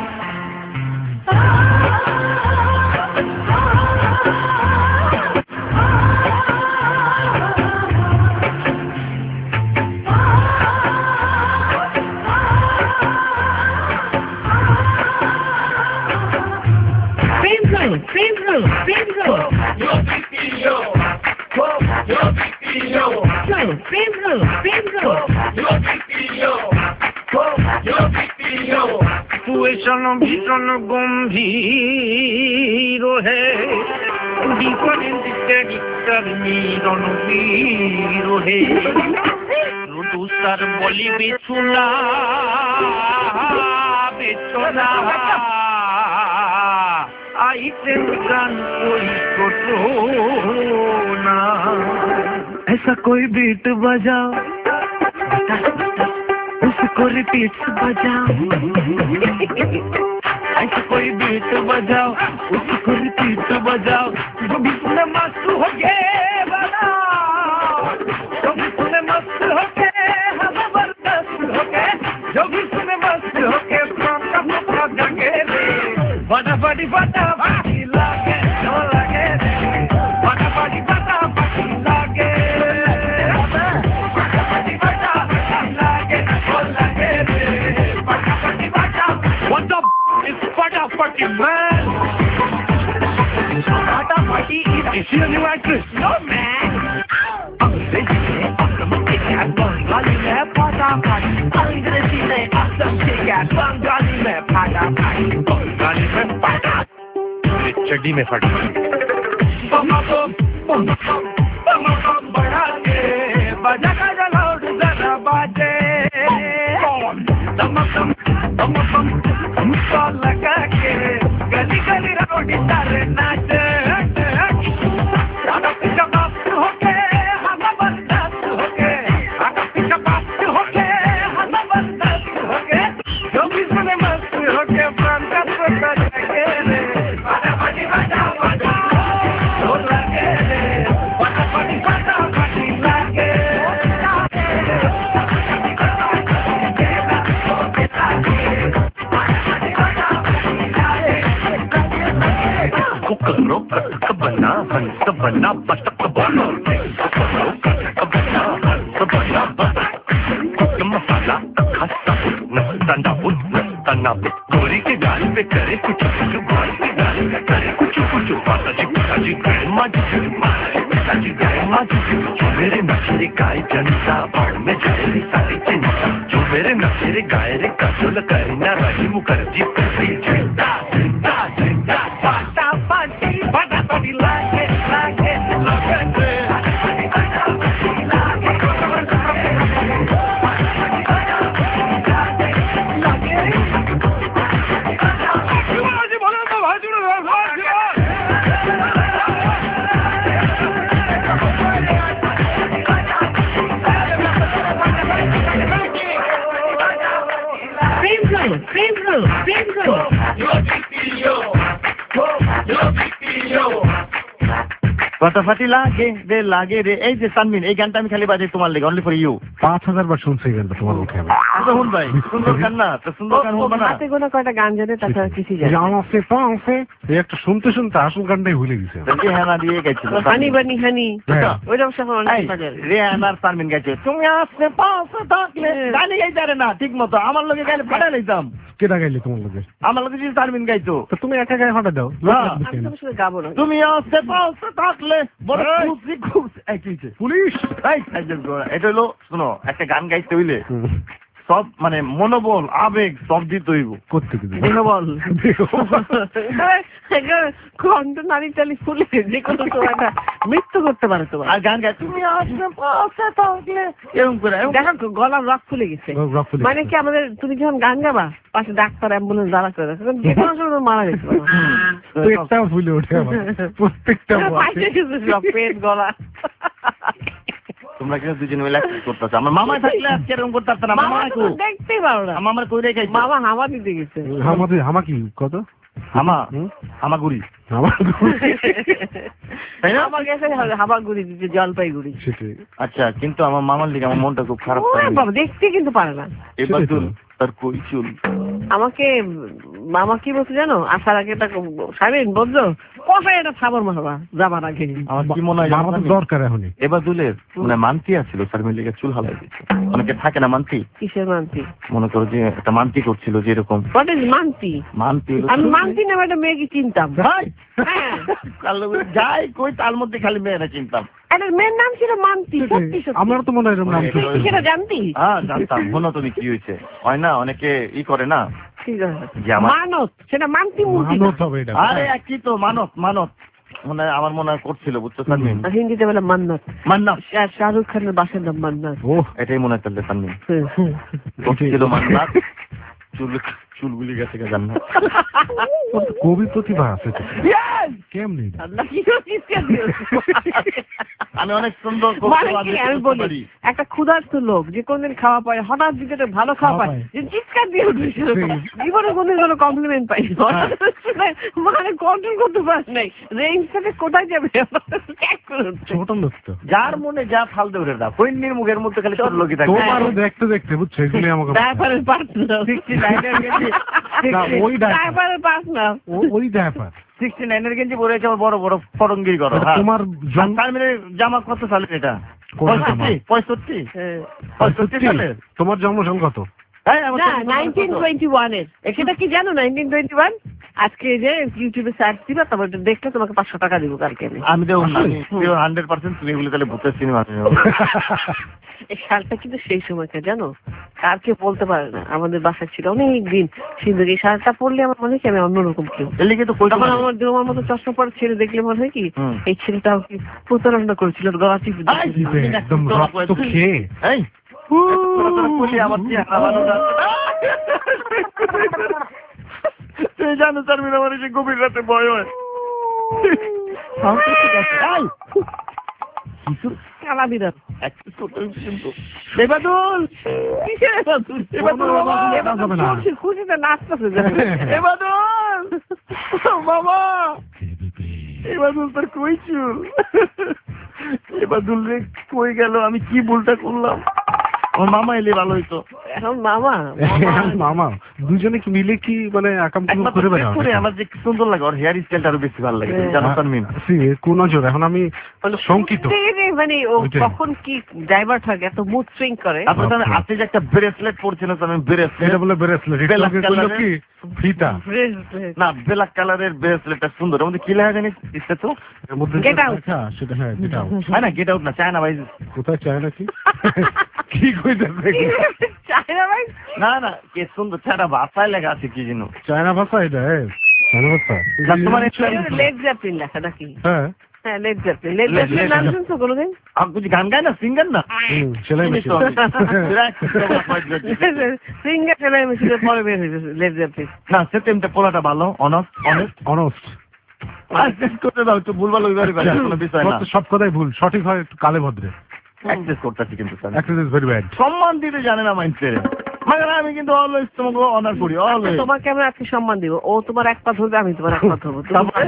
ভীষণ গম্ভীর হে মিরণ বীর হে রুদুসার বলি বেচুলা বেচনা आईते गान कोई कोटो ना ऐसा कोई बीट बजाओ उसको रिपीट बजाओ ऐसा कोई बीट बजाओ उसको रिपीट बजाओ जो भी सुने मस्त हो गए बजाओ जो भी सुने मस्त हो गए हम बर्दाश्त हो गए जो भी सुने मस्त हो गए प्राण का मुखा जगे रे बड़ा बड़ी बड़ा बाकी लागे जो लागे रे बड़ा बड़ी बड़ा बाकी लागे बड़ा बड़ी बड़ा बाकी लागे जो लागे रे बड़ा बड़ी बड़ा what the is bada party man bada party is a new actress no man Bengali में पाता पाती अंग्रेजी में असम के बंगाली में पाता पाती बंगाली में पाता चड्डी में फटा बढ़ा के बजा का लाउड जरा बाजे लगा के गली गली राउडी सारे नाचे बना बतक बोलो मसाला खस्ता तना गोरी के गाल पे करे कुछ कुछ गाल पे गाल पे करे कुछ कुछ माताजी पिताजी माजी पिताजी माजी मेरे नशेरे गाय जनता बाढ़ में जाए सारी चिंता जो मेरे नशेरे गाय रे कजल करना रही मुखर्जी पहली जिंदा जिंदा जिंदा पाटा पाटी बड़ा बड़ी लागे लागे लागे ফাটাফাটি লাগে রে। এই যে তানমিন, এই গানটা আমি খালি বাজাই তোমার লেগে, অনলি ফর ইউ। 5000 বার শুনছি এই গানটা তোমার মুখে আমি। শুন ভাই, সুন্দর গান না তো, সুন্দর গান হবে না। হাতে গোনা কয়টা গান জানে, তাছাড়া কিছুই জানে না। আমাকে পাঁচে এই একটা শুনতে শুনতে আসল গানটাই ভুলে গেছে। রেহানা দিয়ে গাইছিল, হানি বানি হানি, হ্যাঁ। ওইটা অবশ্য এখন অনেক বাজার। রেহানার তানমিন গাইছে, তুমি আসতে পাশে থাকলে, গানে গাইতে পারে না ঠিক মতো, আমার লোকে গাইলে ফাটাই লইতাম। কেটা গাইলি তোমার লোকে? আমার লোকে যদি তানমিন গাইতো। তো তুমি একা গায়ে ফাটা দাও। আমি তো আসলে গাবো না। তুমি আসতে পাশে থাকলে বড় খুশি খুশি। এই কি হইছে? পুলিশ এই এটা হলো, শোনো, একটা গান গাইতে হইলে সব মানে মনোবল আবেগ সব দিতে হইব। করতে দেহবল কণ্ঠ নারী টালি ফুলে যে কোনো সময়টা মৃত্যু করতে পারে তোমার। আর গান গাই তুমি আসতে পাশে থাকলে এরকম করে, দেখো গলার রক ফুলে গেছে। মানে কি আমাদের, তুমি যখন গান গাবা পাশে ডাক্তার অ্যাম্বুলেন্স দাঁড়া করে রাখে, যে কোনো সময় মারা গেছে। পেটটাও ফুলে ওঠে আমার, প্রত্যেকটা পেট গলা। তোমরা কিন্তু দুজন মিলে করতেছ। আমার মামা থাকলে আজকে এরকম করতে পারত না। মামা দেখতেই পারো না, আমার কই রেখে মামা হামা দিতে গেছে। হামা কি কত হামাগুড়ি তাই না? আমার গেছে হামাগুড়ি দিতে, জলপাইগুড়ি। আচ্ছা, কিন্তু আমার মামার লিগে আমার মনটা খুব খারাপ। বাবা দেখতে কিন্তু পারে না। এবার তার কই চুল। আমাকে মামা কি বলছে জানো, আসার আগে সাবিন বলছো কষায় এটা খাবার মারবা যাবার আগে। আমার কি মনে হয় দরকার এখনই এবার দুলের মানে মান্তি আছিল, সার্মিন লিগে চুল হালাই দিচ্ছে। অনেকে থাকে না মান্তি। কিসের মান্তি? মনে করো যে একটা মান্তি করছিল, যেরকম হোয়াট ইজ মান্তি? মান্তি আমি মান্তি নামে একটা মেয়েকে চিনতাম। যাই কই তার মধ্যে খালি মেয়েরা চিনতাম। একটা মেয়ের নাম ছিল মান্তি। সত্যি সত্যি আমার তো মনে হয় এরকম নাম ছিল। সেটা জানতি? হ্যাঁ জানতাম। শোনো তুমি, কি হয়েছে হয় না, অনেকে ই করে না মানত, সেটা মান্তি মুন্তি। আরে একই তো, মানত মানত মনে হয়, আমার মনে হয় করছিল, বুঝছো সানমিন? হিন্দিতে বলে মান্নাত। মান্নাত শাহরুখ খানের বাসের নাম মান্নাত। ও এটাই মনে হয় তাহলে সানমিন করছিল মান্নাত। চুলগুলি গেছে জান্নাত। কবি প্রতিভা আছে কেমনি? আমি অনেক সুন্দর আমি বলি, একটা ক্ষুধার্ত লোক যে কোনদিন খাওয়া পায়, হঠাৎ দিকে ভালো খাওয়া পায়, যে চিৎকার দিয়ে উঠেছিল, জীবনে কোনদিন কোনো কমপ্লিমেন্ট পাই, মানে কন্ট্রোল করতে পারে নাই, রেঞ্জ থেকে কোথায় যাবে। ছোট লোক তো, যার মনে যা ফাল দেবে দাও, কইন্নির মুখের মধ্যে খালি ছোট লোকই থাকে। তোমারও দেখতে দেখতে বুঝছো, এগুলি আমাকে ডায়াপারের পার্টনার 69 এর গেঞ্জি পরে আছে, বড় বড় ফরঙ্গির করো। তোমার জামা কত সালের এটা? 65 সালের। তোমার জন্মসাল কত? 1921 এর। সেটা কি জানো? 1921 আজকে যে ইউটিউবে সার্চ দিবা, তারপর দেখলে তোমাকে 500 টাকা দিব কালকে। আমি দেবো 100%। তুমি এগুলো তাহলে ভূতের সিনেমা। এই শালটা কিন্তু সেই সময়টা জানো, কার কে বলতে পারে না। আমাদের বাসায় ছিল অনেক দিন সিন্দুর। এই শালটা পড়লে আমার মনে হয় কি আমি অন্যরকম কেউ। তখন আমার মতো চশমা পড়া ছেলে দেখলে মনে হয় কি এই ছেলেটাও কি প্রতারণা করেছিল, গলা চিপে একদম রক্ত খেয়ে। জানো চারমিন, আমার এসে গভীর রাতে ভয় হয়। কালা বিড়াল। খুশিতে নাচতেছে বাবা। এবার তোর কই চুল? এবার দুল কই গেল? আমি কি ভুলটা করলাম? আমার মামা এলে ভালো হইতো। এখন মামা দুজনে কি মিলে কি মানে করে বেড়ায়? আমার যে সুন্দর লাগে, ওর হেয়ার স্টাইলটা আরো বেশি ভালো লাগে, জানো তানমিন? কোন নজর এখন আমি শঙ্কিত, মানে ও কখন কি ডাইভার্ট হয়, এত মুড সুইং করে। আপনার হাতে যে একটা ব্রেসলেট পড়ছিল, আমি ব্রেসলেট, এটা বলে ব্রেসলেট, এটা কি ফিতা না, ব্ল্যাক কালারের ব্রেসলেটটা সুন্দর। আমাদের কি লেখা জানিস? ইচ্ছে তো গেট আউট। সেটা হ্যাঁ, গেট আউট। হ্যাঁ না, গেট আউট না, চায়না ভাই। কোথায় চায়না? কি কইতাছে? চায়না ভাই না না, কি সুন্দর চায়না ভাষায় লেখা আছে, কি জানো? চায়না ভাষা এটা? চায়না ভাষা তোমার লেড জ্যাপলিন লেখা নাকি? হ্যাঁ হ্যাঁ, লেড জ্যাপলিন। লেড জ্যাপলিন নাম শুনছো কোনোদিন? আর কিছু গান গায় না, সিঙ্গার না? সেলাই মেশিন। সিঙ্গার সেলাই মেশিনের পরে বের হয়েছে লেড জ্যাপলিন। না, সেটা পোলাটা ভালো, অনেস্ট করতে দাও, একটু ভুলভাল হইবারই পারে, কোনো বিষয় না। সব কথাই ভুল, সঠিক হয় একটু কালে ভদ্রে। অ্যাক্সেস করতেছি কিন্তু sir, access is very bad. সম্মান দিতে জানে না মাইন্ডসেট। মানে আমি কিন্তু অলওয়েজ তোমাকে অনার করি, অলওয়েজ। তোমাকে আমি আজকে সম্মান দিব, ও তোমার এক পা ধরবে, আমি তোমার এক পা ধরবো,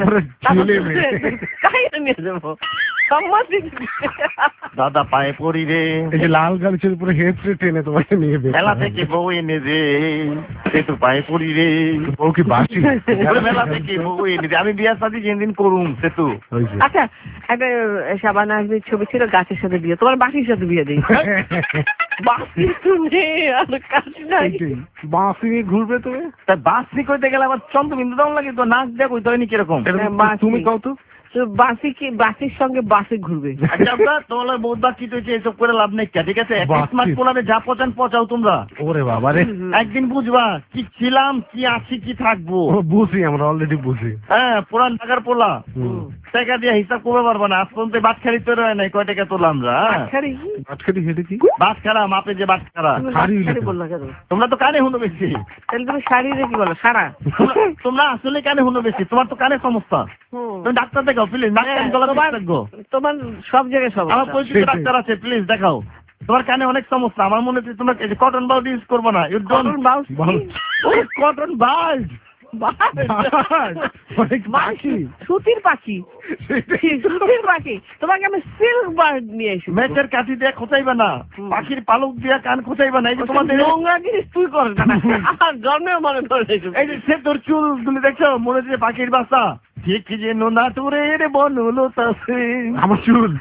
নিয়ে যাবো সম্মান দিচ্ছি। দাদা পায়ে পড়ি রে, এই যে লাল গালিচের উপরে হেঁচড়ে টেনে তোমাকে নিয়ে মেলা থেকে বউ এনে দে, সেতু পায়ে পড়ি রে। বউ কি বাসি? মেলা থেকে বউ এনে দে, আমি বিয়ার সাথে যেদিন করুম সেতু। আচ্ছা, একটা শাবানা আজমির ছবি ছিল, গাছের সাথে বিয়ে, তোমার বাসির সাথে বিয়ে দিই। বাসি শুনে আর কাছে নাই, বাসি নিয়ে ঘুরবে তুমি? তা বাসি করতে গেলে আবার চন্দ্রবিন্দু দাম লাগে, তো নাক দেখ ওই তৈরি কিরকম। তুমি কও তো বাসি কি বাসির সঙ্গে বাসে ঘুরবে? আচ্ছা তোমার বৌদ্ধা কি তুই এসব করে লাভ নেই, ঠিক আছে? স্মার্ট পোলারে যা পচান পচাও তোমরা। ওরে বাবা রে, একদিন বুঝবা কি ছিলাম, কি আছি, কি থাকবো। বুঝি, আমরা অলরেডি বুঝি। হ্যাঁ, পুরান ঢাকার পোলা, টাকা দিয়ে হিসাব করতে পারবো না। আজ পর্যন্ত বাটখারি তৈরি হয় নাই, কয় টাকা তোলা আমরা। বাটখারি হেঁটে কি বাটখারা মাপে যে বাটখারা, তোমরা তো কানে হুনো বেশি। তাহলে তুমি শাড়ি রে কি বলো সারা? তোমরা আসলে কানে হুনো বেশি, তোমার তো কানে সমস্যা। তুমি ডাক্তার দেখাও প্লিজ, তোমার সব জায়গায় সমস্যা। আমার পরিচিত ডাক্তার আছে, প্লিজ দেখাও। তোমার কানে অনেক সমস্যা, আমার মনে হচ্ছে তোমরা কটন বাল্ব ইউজ করবো না। কটন বাল্ব সুতির পাখি, সুতির পাখি। তোমাকে আমি সিল্ক বার্ড নিয়ে এসেছি। মেচের কাঠি দিয়ে খোঁচাইবে না, পাখির পালক দিয়ে কান খোঁচাইবে না। এই যে তোমাদের নোংরা জিনিস তুই করছ না, জন্মেও মনে করে। এই যে সে তোর চুল তুমি দেখছো, মনে হচ্ছে পাখির বাসা। ঠিক যে নোনা তোরে রে বনলতা সেন, আমার চুল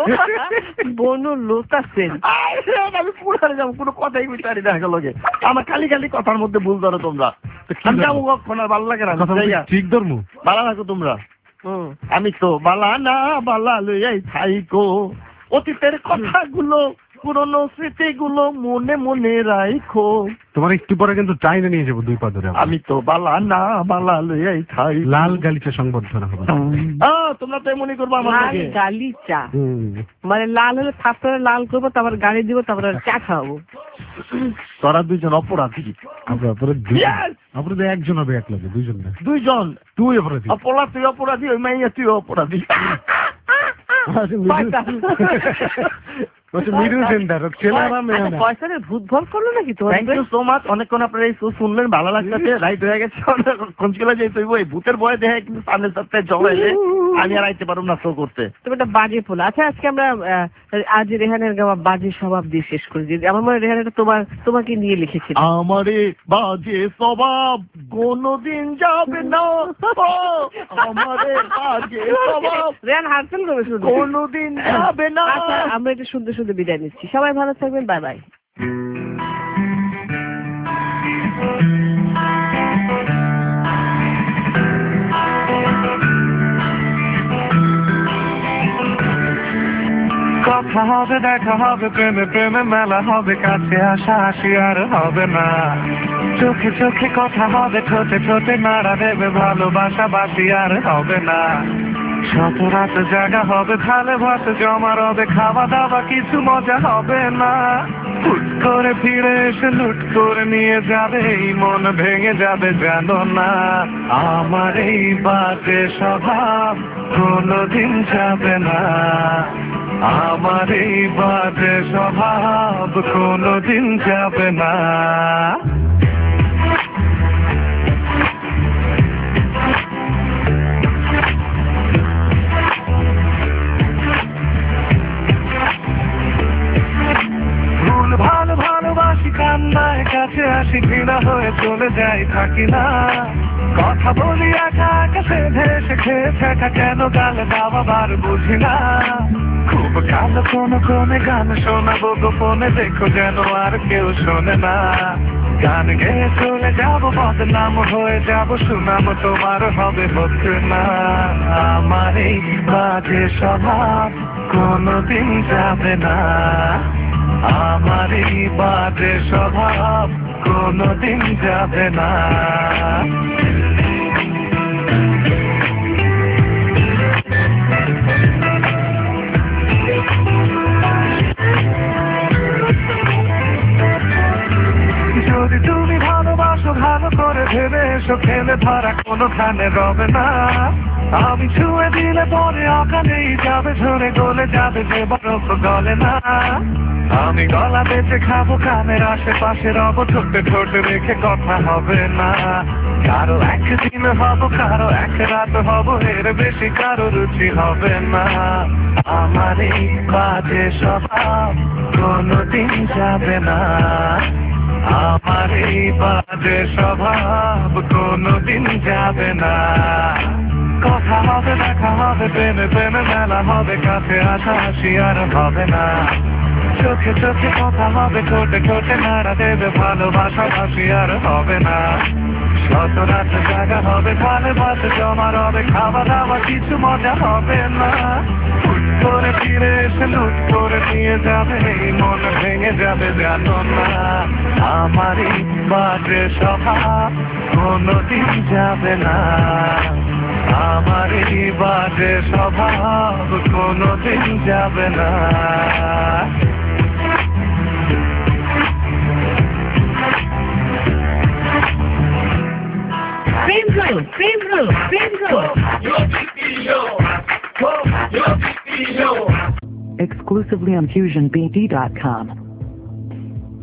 বনলতা সেন। আমি পুরারে যাবো, কোনো কথাই বুঝতে দেখা লগে। আমার খালি খালি কথার মধ্যে ভুল ধরো তোমরা। আমি যাবো কখন, আর ভালো লাগে না। ঠিক ধর্ম ভালো থাকো তোমরা। আমি তো বালা না বালা লইয়াই থাইকো, অতীতের কথাগুলো পুরনো স্মৃতিগুলো মনে মনে রাখো। তোমার একটু পরে কিন্তু চাইনা নিয়ে যাবো 2 পা ধরে। আমি তো বালা না বালা লইয়াই থাই। লাল গালিচা সংবর্ধনা হবে। তোমরা তো এমনই করবো আমার লাল গালিচা, মানে লাল হলে থাপড়ে লাল করবো, তারপর গাড়ি দিব, তারপর চা খাওয়াবো। তোরা দুইজন অপরাধী। আমরা একজন হবে, এক লাগে দুইজন না। দুইজন, তুই অপরাধী। অপরাধ তুই অপরাধী, ওই মাইয়া তুই অপরাধী। মিডল সেন্টার ছেলেরা মেয়ে না। পয়সা ভূত ভর করলো নাকি তোমার? Thank you so much. অনেকক্ষণ আপনারা এই শো শুনলেন, ভালো লাগতেছে। রাইট হয়ে গেছে, খঞ্চগুলা যে তুই ওই ভূতের ভয় দেখে কিন্তু সামনের সপ্তাহে জমাইলে আমি আর আইতে পারবো না শো করতে। তুমি একটা বাজে ফুল। আচ্ছা, আজকে আমরা আজ রেহানের গাওয়া বাজে স্বভাব দিয়ে শেষ করি। আমার মনে হয় রেহান এটা তোমাকে নিয়ে লিখেছিল। আমারে বাজে স্বভাব কোনদিন যাবে না, আমারে বাজে স্বভাব রেহান হাসছেন কোনদিন যাবে না। আমরা এটা শুনতে শুনতে বিদায় নিচ্ছি। সবাই ভালো থাকবেন, বাই বাই। কথা হবে, দেখা হবে, প্রেমে প্রেমে মেলা হবে, কাছে আসা আসি আর হবে না। চোখে চোখে কথা হবে, ঠোঁটে ঠোঁটে নাড়া দেবে, ভালোবাসা বাসি আর হবে না। শত রাত জাগা হবে, ঢালে ভাত জমা রবে, খাওয়া দাওয়া কিছু মজা হবে না। হুট করে ফিরে এসে লুট করে নিয়ে যাবে, এই মন ভেঙে যাবে জানো না। আমার এই বাজে স্বভাব কোনোদিন যাবে না, আমার এই বাজে স্বভাব কোনোদিন যাবে না। ভালো ভালোবাসি কান্নায়, কাছে আসি ঘৃণা হয়ে চলে যাই, থাকি না। কথা বলি একা একা, সেধে এসে খেয়ে থাকা, কেন গালে দাওয়া বার বুঝি না। খুব কালো কোনো কোনে গান শোনাবো গোপনে, দেখো যেন আর কেউ শোনে না। গান গেয়ে চলে যাবো, বদনাম হয়ে যাবো, সুনাম তোমার হবে হচ্ছে না। আমার এই বাজে স্বভাব কোনোদিন যাবে না, আমার এই বাজে স্বভাব কোনোদিন যাবে না। যদি তুমি ভালোবাসো, ভালো করে ভেবে এসো, ফেলে ধরা কোনোখানে রবে না। আমি ছুঁয়ে দিলে পরে অকালেই যাবে, ঝরে গলে যাবে, যে বরফ গলে না। আমি গলা বেঁচে খাবো কানের আশেপাশে রব ঠোঁটে ঠোঁটে রেখে কথা হবে না কারো একদিন হব কারো এক রাত হব এর বেশি কারো রুচি হবে না আমার এই বাজে স্বভাব কোনোদিন যাবে না আমার এই বাজে স্বভাব কোনোদিন যাবে না কথা হবে দেখা হবে প্রেমে প্রেমে মেলা হবে কাছে আসা আসি আর হবে না চোখে চোখে কথা হবে ঠোঁটে ঠোঁটে নাড়া দেবে ভালোবাসা হাসি আর হবে না শত রাত জায়গা হবে ভালো ভাত জমা হবে খাওয়া দাওয়া কিছু মজা হবে না হুট করে ফিরে এসে লুট করে নিয়ে যাবে এই মন ভেঙে যাবে জানো না আমারই বাজে স্বভাব কোনোদিন যাবে না আমারই বাজে স্বভাব কোনোদিন যাবে না Frame room. Exclusively on FusionBD.com.